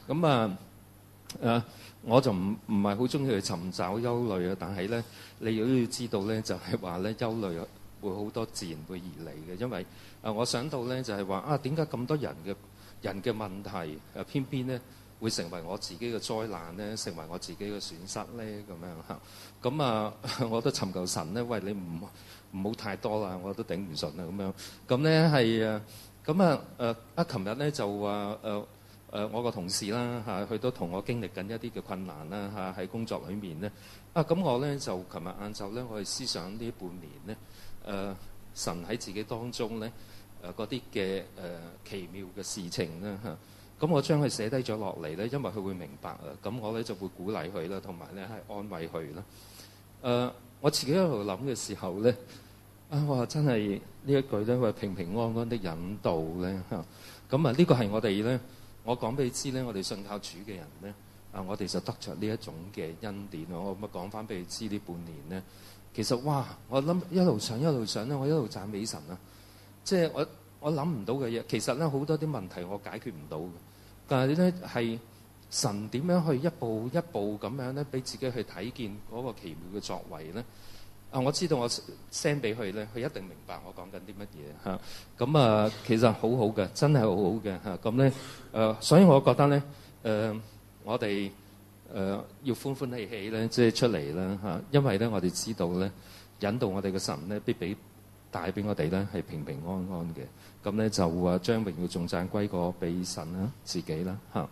咁我就唔係好中意去尋找憂慮啊，但係咧，你都要知道咧，就係話咧，憂慮會好多自然會而嚟嘅，因為我想到咧就係話點解咁多人嘅問題偏偏咧會成為我自己嘅災難咧，成為我自己嘅損失咧咁樣嚇。咁我都尋求神咧，喂，你唔好太多啦，我都頂唔順啦咁樣。咁咧係琴日咧就話我個同事啦嚇，佢都同我經歷緊一啲嘅困難啦嚇，喺工作裏面咧咁我咧就琴日晏晝咧，我係思想呢半年咧神喺自己當中咧嗰啲嘅奇妙嘅事情啦嚇，咁我將佢寫低咗落嚟咧，因為佢會明白啊，咁我咧就會鼓勵佢啦，同埋咧係安慰佢啦。我自己喺度諗嘅時候咧我話真係呢一句咧，話平平安安的引導咧嚇，咁呢個係我哋咧。我講俾你知咧，我哋信靠主嘅人咧，我哋就得着呢一種嘅恩典。我咁講翻俾你知呢半年咧，其實哇，我諗一路上咧，我一路讚美神啊！即係我諗唔到嘅嘢，其實咧好多啲問題我解決唔到嘅，但係咧係神點樣去一步一步咁樣咧，俾自己去睇見嗰個奇妙嘅作為咧。我知道我 send 俾佢咧，佢一定明白我講緊啲乜嘢嚇。咁其實好好嘅，真係好好嘅嚇。咁咧所以我覺得咧我哋要歡歡喜喜咧，即係出嚟啦嚇。因為咧我哋知道咧，引導我哋嘅神咧，必帶俾我哋咧係平平安安嘅。咁咧就將榮耀頌讚歸過俾神啦，自己啦嚇。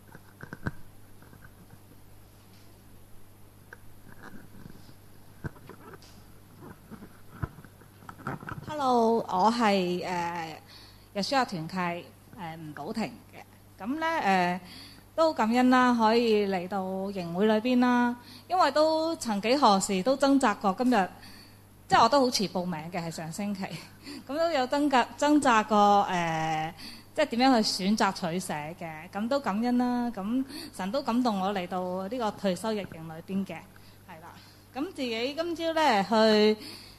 Hello， 我係日書亞團契吳寶婷嘅。咁咧都感恩啦，可以嚟到營會裏邊啦。因為都曾幾何時都掙扎過，今日即係我都好遲報名嘅，係上星期。咁都有掙扎過即係點樣去選擇取捨嘅。咁都感恩啦。咁神都感動我嚟到呢個退休日營裏邊嘅，係啦。咁自己今朝咧去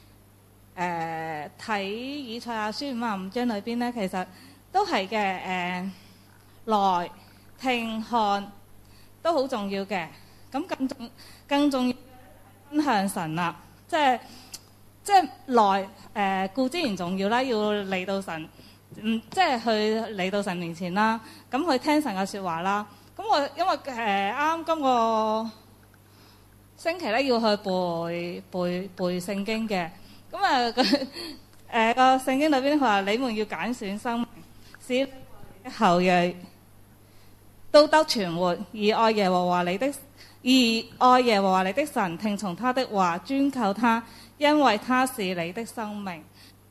睇以賽亞書55章裏邊咧，其實都係嘅。來聽看都好重要嘅。咁更重要分享神啦，即係來固之然重要啦，要嚟到神，即係去嚟到神面前啦。咁去聽神嘅説話啦。咁我因為啱今個星期咧要去背聖經嘅。咁個聖經裏邊佢話：你們要揀選生命，使後裔都得存活，而愛耶和華你的神，聽從他的話，專靠他，因為他是你的生命。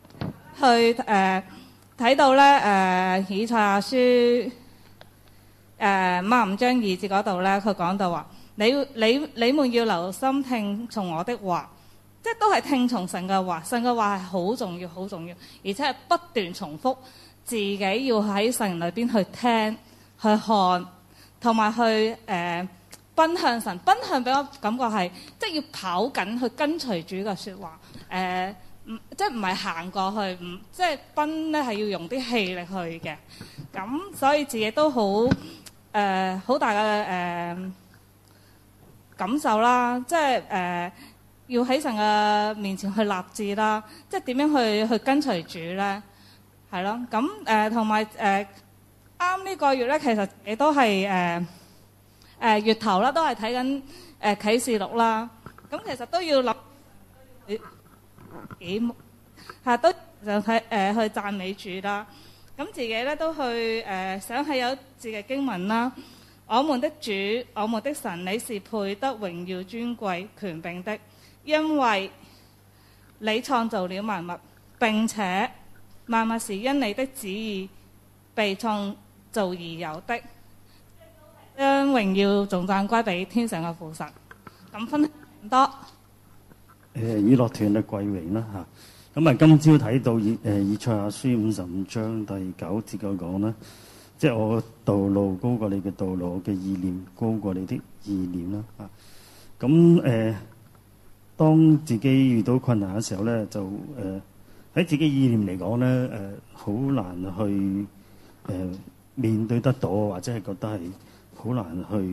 去睇到咧以賽亞書 55章2節嗰度咧，佢講到話：你們要留心聽從我的話，即係都係聽從神嘅話。神嘅話係好重要，好重要，而且係不斷重複，自己要喺神裏邊去聽、去看，同埋去奔向神。奔向俾我感覺係即係要跑緊去跟隨主嘅説話。即係唔係行過去，即係奔咧係要用啲氣力去嘅。咁所以自己都好大嘅感受啦，即係要喺神嘅面前去立志啦，即係點樣去跟隨主咧，係咯。咁同埋啱呢個月咧，其實亦都係月頭啦，都係睇緊啟示錄啦。咁其實都要諗都就睇去讚美主啦。咁自己咧都去想起有字嘅經文啦。我們的主，我們的神，你是配得榮耀尊貴權柄的，因為你創造了萬物，並且萬物是因你的旨意被創造而有的，將榮耀頌讚歸俾天上嘅父神。咁分享咁多。 以樂團嘅貴榮啦嚇，咁今朝睇到以賽亞書55章第9節嗰講啦，即係我道路高過你嘅道路，我嘅意念高過你的意念啦嚇。咁當自己遇到困難嘅時候咧，就喺自己意念嚟講咧，好難去面對得到，或者係覺得係好難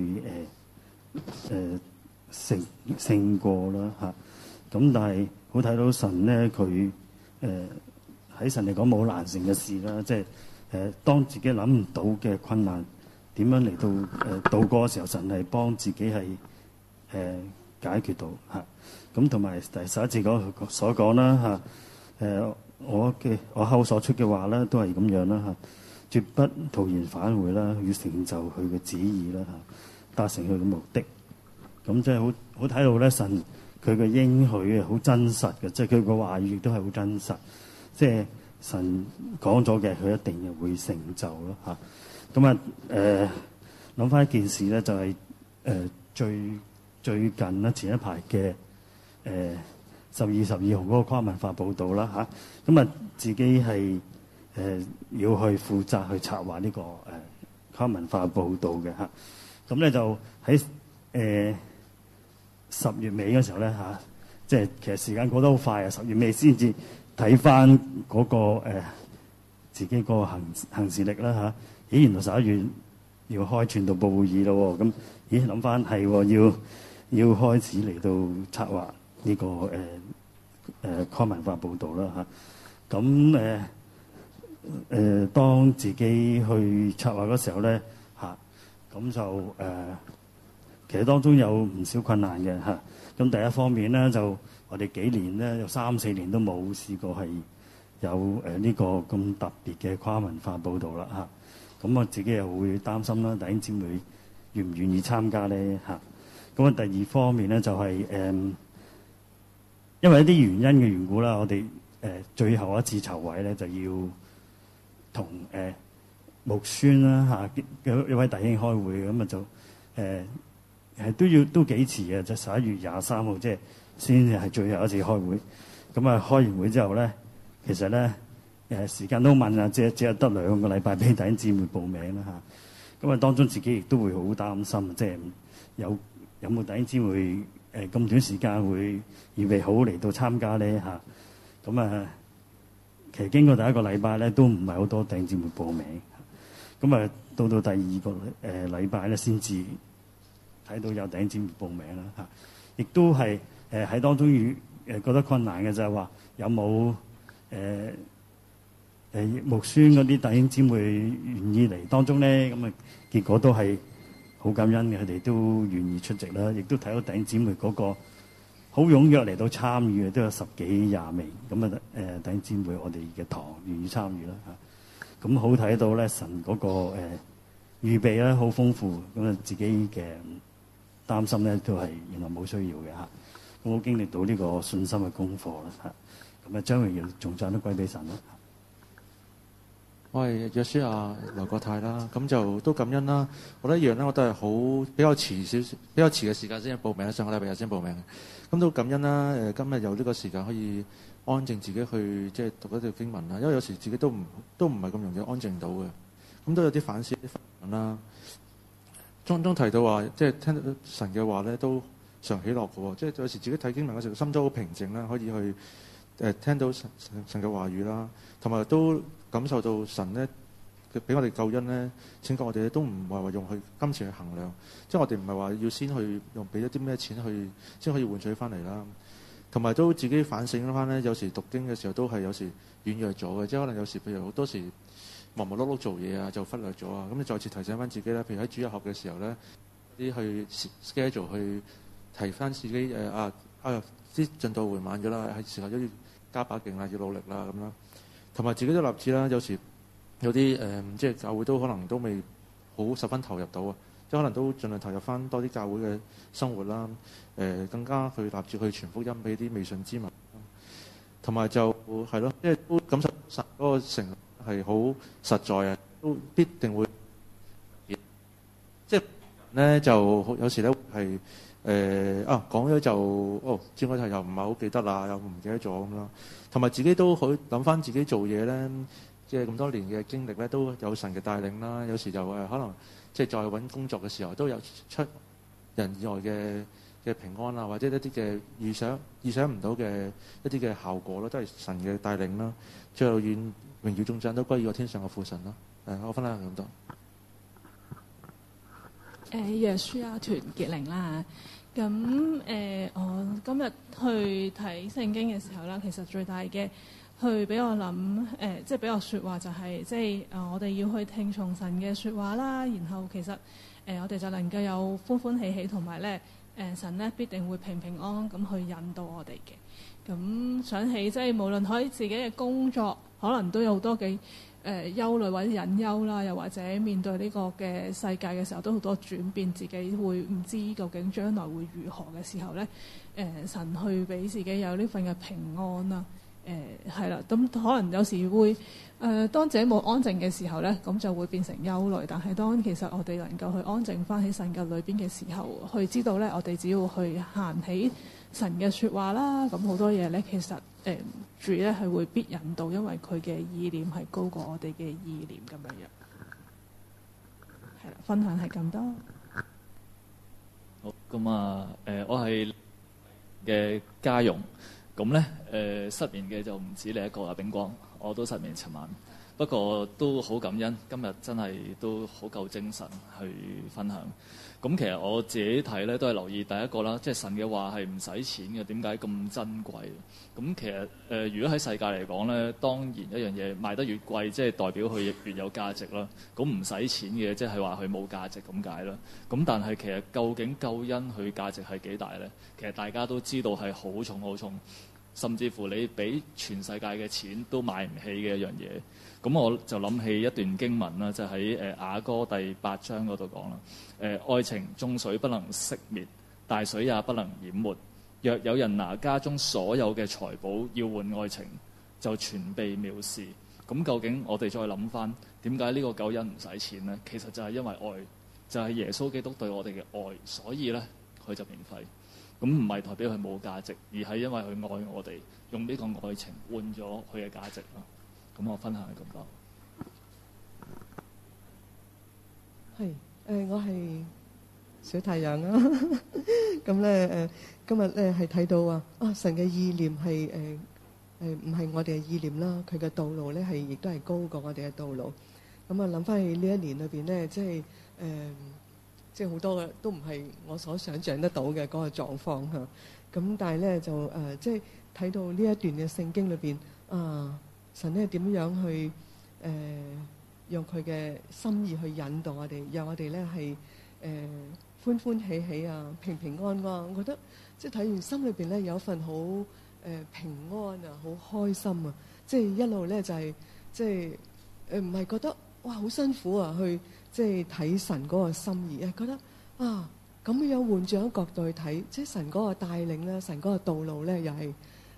去勝過啦嚇。咁但係好睇到神咧，佢喺神嚟講冇難成嘅事啦，即係當自己諗唔到嘅困難點樣嚟到渡過嘅時候，神係幫自己係解決到嚇。咁同埋第11節嗰所講啦嚇，我口所出嘅話咧都係咁樣啦嚇，絕不徒然返回啦，要成就佢嘅旨意啦嚇，達成佢嘅目的。咁即係好睇到咧神。佢嘅應許好真實嘅，即係佢個話語亦都係好真實。即係神講咗嘅，佢一定係會成就咯嚇。咁諗翻一件事咧，就係最近咧前一排嘅10月12號嗰個跨文化報導啦嚇。咁自己係要去負責去策劃呢個跨文化報導嘅嚇。咁咧就喺10月尾嘅時候咧嚇，即係其實時間過得好快啊！10月尾先至睇翻嗰個自己個行事歷啦嚇。咦，原來11月要開傳道部會議咯喎，咁咦諗翻係要開始嚟到策劃呢個跨文化報導啦嚇。咁當自己去策劃嗰時候咧嚇，咁就其實當中有唔少困難嘅嚇。咁第一方面咧，就我哋幾年咧，有3-4年都冇試過係有呢個咁特別嘅跨文化報導啦嚇。咁我自己又會擔心啦，弟兄姊妹願唔願意參加咧嚇。咁第二方面咧就係因為一啲原因嘅緣故啦，我哋最後一次籌委咧就要同牧孫啦嚇一位弟兄開會，咁就都幾遲嘅，就11月23號即係先係最後一次開會。咁開完會之後咧，其實咧時間都問啊，只係得2個禮拜俾弟兄姊妹報名啦嚇。咁當中自己亦都會好擔心，即係有冇弟兄姊妹咁短時間會預備好嚟到參加咧嚇。咁其實經過第一個禮拜咧，都唔係好多弟兄姊妹報名。咁到第二個禮拜咧，先至睇到有弟兄姊妹報名啦嚇。亦都係喺當中覺得困難嘅就係話有冇牧孫嗰啲弟兄姊妹願意嚟當中咧，咁結果都係好感恩嘅，佢哋都願意出席啦。亦都睇到弟兄姊妹嗰個好踴躍嚟到參與嘅，都有10幾20名咁弟兄姊妹，我哋嘅堂願意參與啦嚇。咁好睇到咧神嗰個預備咧好豐富，咁自己嘅擔心咧都係原來冇需要嘅嚇。咁我經歷到呢個信心嘅功課啦嚇。咁將榮耀頌讚都歸俾神啦。 我係約書亞劉國泰啦，咁就都感恩啦。我覺得一樣咧，我都係好比較遲嘅時間先報名，上個禮拜日先報名。咁都感恩啦。今日有呢個時間可以安靜自己去即係讀一條經文啦。因為有時自己都唔係咁容易安靜到嘅，咁都有啲反思啲分享啦。當中提到話，即係聽到神嘅話咧，都常喜樂嘅喎。即係有時自己睇經文嘅時候，心都好平靜啦，可以去聽到神嘅話語啦，同埋都感受到神咧俾我哋救恩咧，拯救我哋咧，都唔係話用去金錢去衡量，即係我哋唔係話要先去用俾一啲咩錢去先可以換取翻嚟啦。同埋都自己反省翻咧，有時讀經嘅時候都係有時軟弱咗嘅，即係可能有時譬如好多時忙忙碌碌做嘢啊，就忽略咗啊。咁你再次提醒翻自己啦，譬如喺主日學嘅時候咧，啲去 schedule 去提翻自己啲進度緩慢咗啦，係時候都要加把勁啦，要努力啦咁啦。同埋自己都立志啦，有時有啲即係教會都可能都未好十分投入到啊，即係可能都盡量投入翻多啲教會嘅生活啦。更加去立志去傳福音俾啲未信之民。同埋就係咯，因為都感受實嗰個承諾係好實在啊，都必定會即係咧就有時咧係講咗就轉個頭又唔係好記得啦，又唔記得咗咁啦。同埋自己都好諗翻自己做嘢咧，即係咁多年嘅經歷咧，都有神嘅帶領啦。有時就可能即係再揾工作嘅時候，都有出人意外嘅平安啊，或者一啲嘅意想唔到嘅一啲嘅效果咯，都係神嘅帶領啦。最後願榮耀頌讚都歸於我天上嘅父神啦。我分享咁多。 約書亞團結靈啦。咁我今日去睇聖經嘅時候啦，其實最大嘅去俾我諗即係俾我説話就係、即係我哋要去聽從神嘅説話啦。然後其實我哋就能夠有歡歡喜喜，同埋咧神咧必定會平平安安咁去引導我哋嘅。咁想起即係無論喺自己嘅工作，可能都有好多嘅憂慮或者隱憂啦，又或者面對呢個嘅世界嘅時候，都好多轉變，自己會唔知究竟將來會如何嘅時候咧，神去俾自己有呢份嘅平安啦，係啦，咁可能有時會當自己冇安靜嘅時候咧，咁就會變成憂慮。但係當其實我哋能夠去安靜翻喺神嘅裏邊嘅時候，去知道咧，我哋只要去行起神嘅説話啦，咁好多嘢咧，其實主咧係會必引導，因為佢嘅意念係高過我哋嘅意念咁樣樣。係啦，分享係咁多。 好，咁啊，我係嘅家用，咁咧失眠嘅就唔止你一個啊，炳光，我都失眠尋晚，不過都好感恩，今日真係都好夠精神去分享。咁其實我自己睇咧，都係留意第一個啦，即係神嘅話係唔使錢嘅，點解咁珍貴？咁其實如果喺世界嚟講咧，當然一樣嘢賣得越貴，即係代表佢越有價值啦。咁唔使錢嘅，即係話佢冇價值咁解啦。咁但係其實究竟救恩佢價值係幾大咧？其實大家都知道係好重好重，甚至乎你俾全世界嘅錢都買唔起嘅一樣嘢。咁我就諗起一段經文啦，就喺雅歌第8章嗰度講啦。愛情眾水不能熄滅，大水也不能淹沒。若有人拿家中所有嘅財寶要換愛情，就全被藐視。咁究竟我哋再諗翻，點解呢個救恩唔使錢呢？其實就係因為愛，就係耶穌基督對我哋嘅愛，所以咧佢就免費。咁唔係代表佢冇價值，而係因為佢愛我哋，用呢個愛情換咗佢嘅價值啦。咁我分享係咁多。 係我係小太陽啦。咁咧今日咧係睇到神嘅意念係唔係我哋嘅意念啦，佢嘅道路咧係亦都係高過我哋嘅道路。咁啊諗翻起呢一年裏邊咧，即係好多嘅都唔係我所想像得到嘅嗰個狀況嚇。咁但係咧就即係睇到呢一段嘅聖經裏邊神咧點樣去用佢嘅心意去引導我哋，讓我哋咧係歡歡喜喜啊，平平安安。我覺得即係睇完心裏邊咧有一份好平安啊，好開心啊！即係一路咧就係即係唔係覺得哇好辛苦啊，去即係睇神嗰個心意，覺得咁樣換轉一個角度去睇，即係神嗰個帶領咧，神嗰個道路咧又係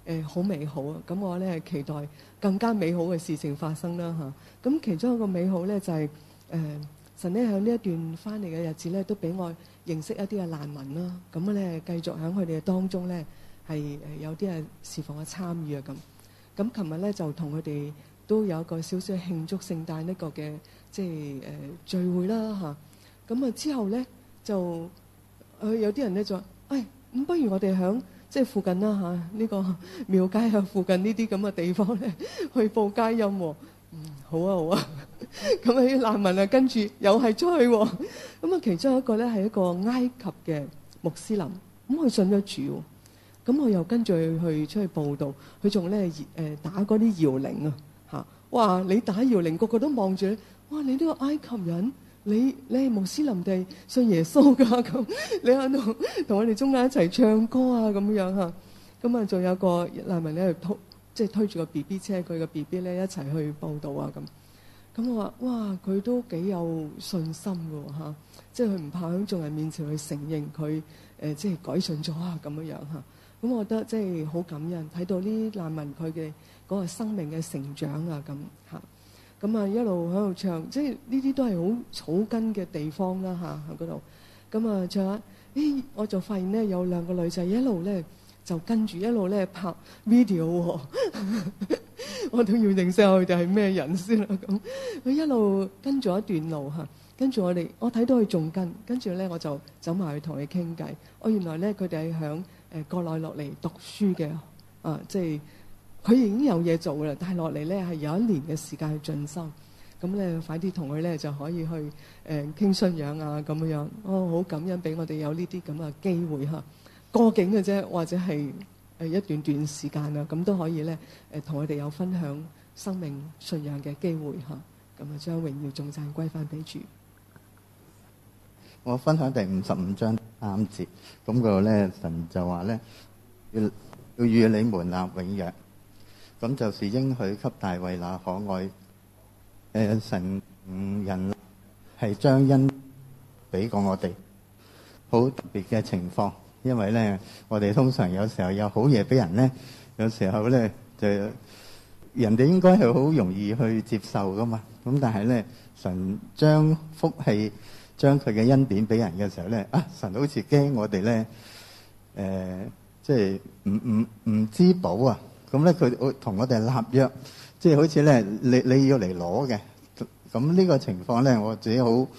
好美好啊！咁我咧期待更加美好嘅事情發生啦嚇。咁其中一個美好咧就係、神咧喺呢一段翻嚟嘅日子咧，都俾我認識一啲嘅難民啦。咁咧繼續喺佢哋當中咧係有啲係侍奉嘅參與啊咁。咁琴日咧就同佢哋都有一個少少慶祝聖誕呢個嘅即係聚會啦嚇。咁啊之後咧就有啲人咧就話：咁不如我哋響即係附近啦嚇，呢個廟街啊附近呢啲咁嘅地方咧去報佳音喎。好啊好啊。咁啊啲難民啊跟住又係出去喎。咁啊其中一個咧係一個埃及嘅穆斯林，咁佢信咗主喎。咁我又跟住去出去報道，佢仲咧打嗰啲搖鈴啊嚇！哇！你打搖鈴，個個都望住你。哇！你呢個埃及人，你係穆斯林定信耶穌㗎咁？你喺度同我哋中間一齊唱歌啊咁樣嚇。咁啊，仲有個難民咧推住個 BB 車，佢個 BB 咧一齊去報道啊咁。咁我話：哇！佢都幾有信心㗎嚇，即係佢唔怕喺眾人面前去承認佢即係改信咗啊咁樣嚇。咁我覺得即係好感恩，睇到呢難民佢嘅嗰個生命嘅成長啊咁嚇。咁啊一路喺度唱，即係呢啲都係好草根嘅地方啦嚇喺嗰度。咁啊唱下，我就發現咧有兩個女仔一路咧就跟住一路咧拍 video 喎。我都要認識下佢哋係咩人先啦咁。佢一路跟咗一段路嚇，跟住我睇到佢仲跟住咧我就走埋去同佢傾偈。原來咧佢哋係響國內落嚟讀書嘅，即係佢已經有嘢做啦，但係落嚟咧係有1年嘅時間去進修。咁咧快啲同佢咧就可以去傾信仰啊咁樣。好感恩俾我哋有呢啲咁嘅機會嚇，過境嘅啫，或者係一段段時間啊，咁都可以咧同佢哋有分享生命信仰嘅機會嚇。咁啊將榮耀頌讚歸翻俾主。 我分享第55章3節，咁嗰度咧神就話咧要與你們立永約，咁就是應許給大衛那可愛神人係將恩俾過我哋，好特別嘅情況。因為咧我哋通常有時候有好嘢俾人咧，有時候咧就人哋應該係好容易去接受噶嘛。咁但係咧神將福氣將佢嘅恩典俾人嘅時候咧，神好似驚我哋咧，即係唔知寶啊！咁咧佢同我哋立約，即係好似咧你要嚟攞嘅。咁呢個情況咧，我自己好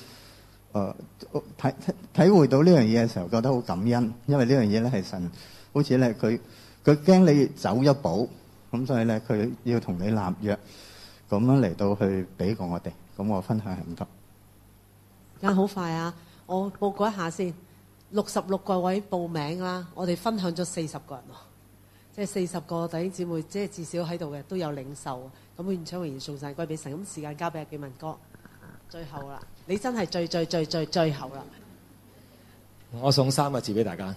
體會到呢樣嘢嘅時候，覺得好感恩，因為呢樣嘢咧係神好似咧佢驚你走一步，咁所以咧佢要同你立約，咁樣嚟到去俾過我哋。咁我分享係咁多。 好快啊！我報告一下先，66個位報名啦，我哋分享咗40個人喎，即係40個弟兄姊妹，即係至少喺度嘅都有領受。咁願將榮耀頌讚歸俾神。咁時間交俾阿紀文哥，最後啦，你真係最後啦。 我送3個字俾大家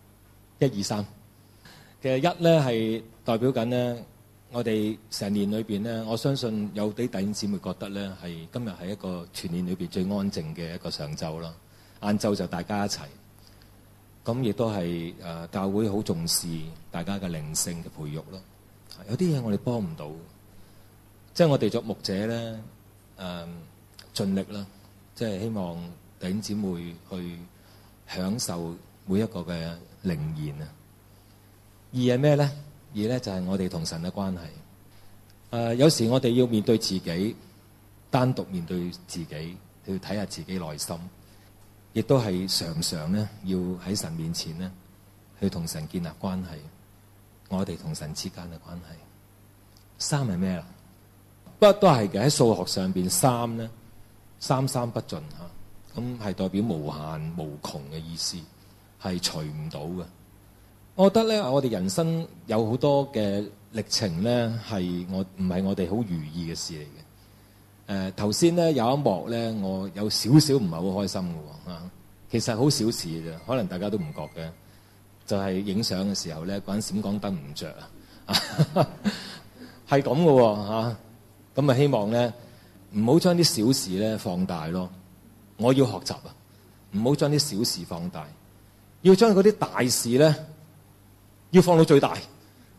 ，1、2、3。其實1咧係代表緊咧，我哋成年裏邊咧，我相信有啲弟兄姊妹覺得咧係今日係一個全年裏邊最安靜嘅一個上晝啦。晏晝就大家一齊，咁亦都係教會好重視大家嘅靈性嘅培育咯。有啲嘢我哋幫唔到，即係我哋作牧者咧盡力啦，即係希望弟兄姊妹去享受每一個嘅靈言啊。2係咩咧？2咧就係我哋同神嘅關係。有時我哋要面對自己，單獨面對自己，去睇下自己內心，亦都係常常咧要喺神面前咧去同神建立關係。我哋同神之間嘅關係。3係咩啦？不過都係嘅，喺數學上邊3咧，3不盡嚇，咁係代表無限無窮嘅意思，係除唔到嘅。我覺得咧，我哋人生有好多嘅歷程咧，係唔係我哋好如意嘅事嚟嘅。頭先咧有一幕咧，我有少少唔係好開心嘅喎嚇。其實好小事嘅啫，可能大家都唔覺嘅。就係影相嘅時候咧，嗰陣閃光燈唔着啊，係咁嘅喎嚇。咁啊，希望咧唔好將啲小事咧放大咯。我要學習啊，唔好將啲小事放大，要將嗰啲大事咧要放到最大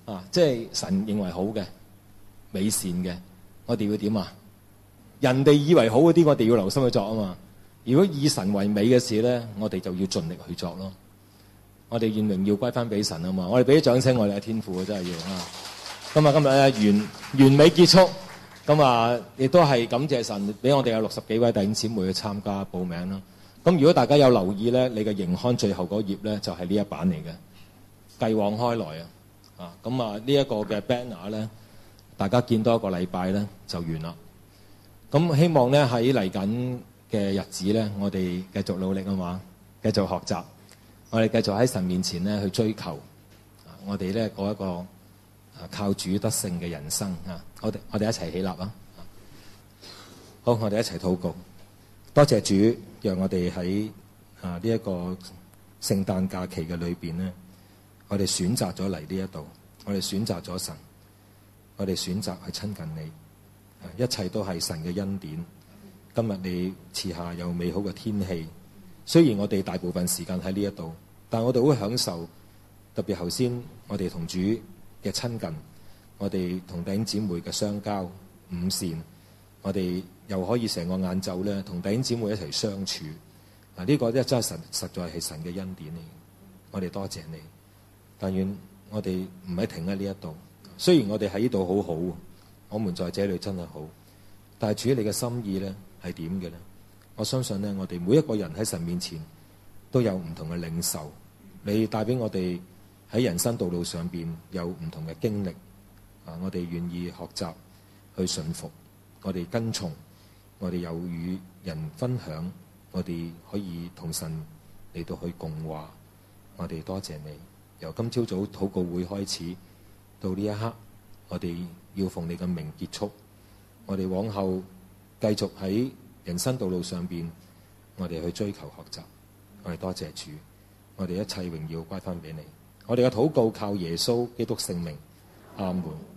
即係神認為好嘅、美善嘅，我哋要點啊？人哋以為好嗰啲，我哋要留心去作啊嘛。如果以神為美嘅事咧，我哋就要盡力去作咯。我哋願榮耀歸翻俾神啊嘛。我哋俾啲掌聲我哋嘅天父真係要啊！今日咧完美結束，咁啊亦都係感謝神俾我哋有60幾位弟兄姊妹去參加報名啦。咁如果大家有留意咧，你嘅營刊最後嗰頁咧就係呢一版嚟嘅，繼往開來啊！咁啊呢一個嘅 banner 咧，大家見多一個禮拜咧就完啦。咁希望咧喺嚟緊嘅日子咧，我哋繼續努力啊嘛，繼續學習，我哋繼續喺神面前咧去追求，我哋咧過一個靠主得勝嘅人生啊！我哋一齊起立啊！好，我哋一齊禱告，多謝主，讓我哋喺呢一個聖誕假期嘅裏邊咧，我哋選擇咗嚟呢一度，我哋選擇咗神，我哋選擇去親近你，一切都係神嘅恩典。今日你賜下有美好嘅天氣，雖然我哋大部分時間喺呢一度，但我哋好享受，特別頭先我哋同主嘅親近，我哋同弟兄姊妹嘅相交午膳，我哋又可以成個晏晝咧同弟兄姊妹一齊相處。呢個咧真係實在係神嘅恩典嚟，我哋多謝你。但願我哋唔係停喺呢一度，雖然我哋喺呢度好好，我們在這裏真係好，但係主你嘅心意咧係點嘅咧？我相信咧，我哋每一個人喺神面前都有唔同嘅領受，你帶俾我哋喺人生道路上邊有唔同嘅經歷，我哋願意學習去順服，我哋跟從，我哋有與人分享，我哋可以同神嚟到去共話，我哋多謝你。由今朝早禱告會開始到呢一刻，我哋要奉你嘅名結束，我哋往後繼續喺人生道路上邊，我哋去追求學習，我哋多謝主，我哋一切榮耀歸翻俾你。我哋嘅禱告靠耶穌基督聖名，阿門。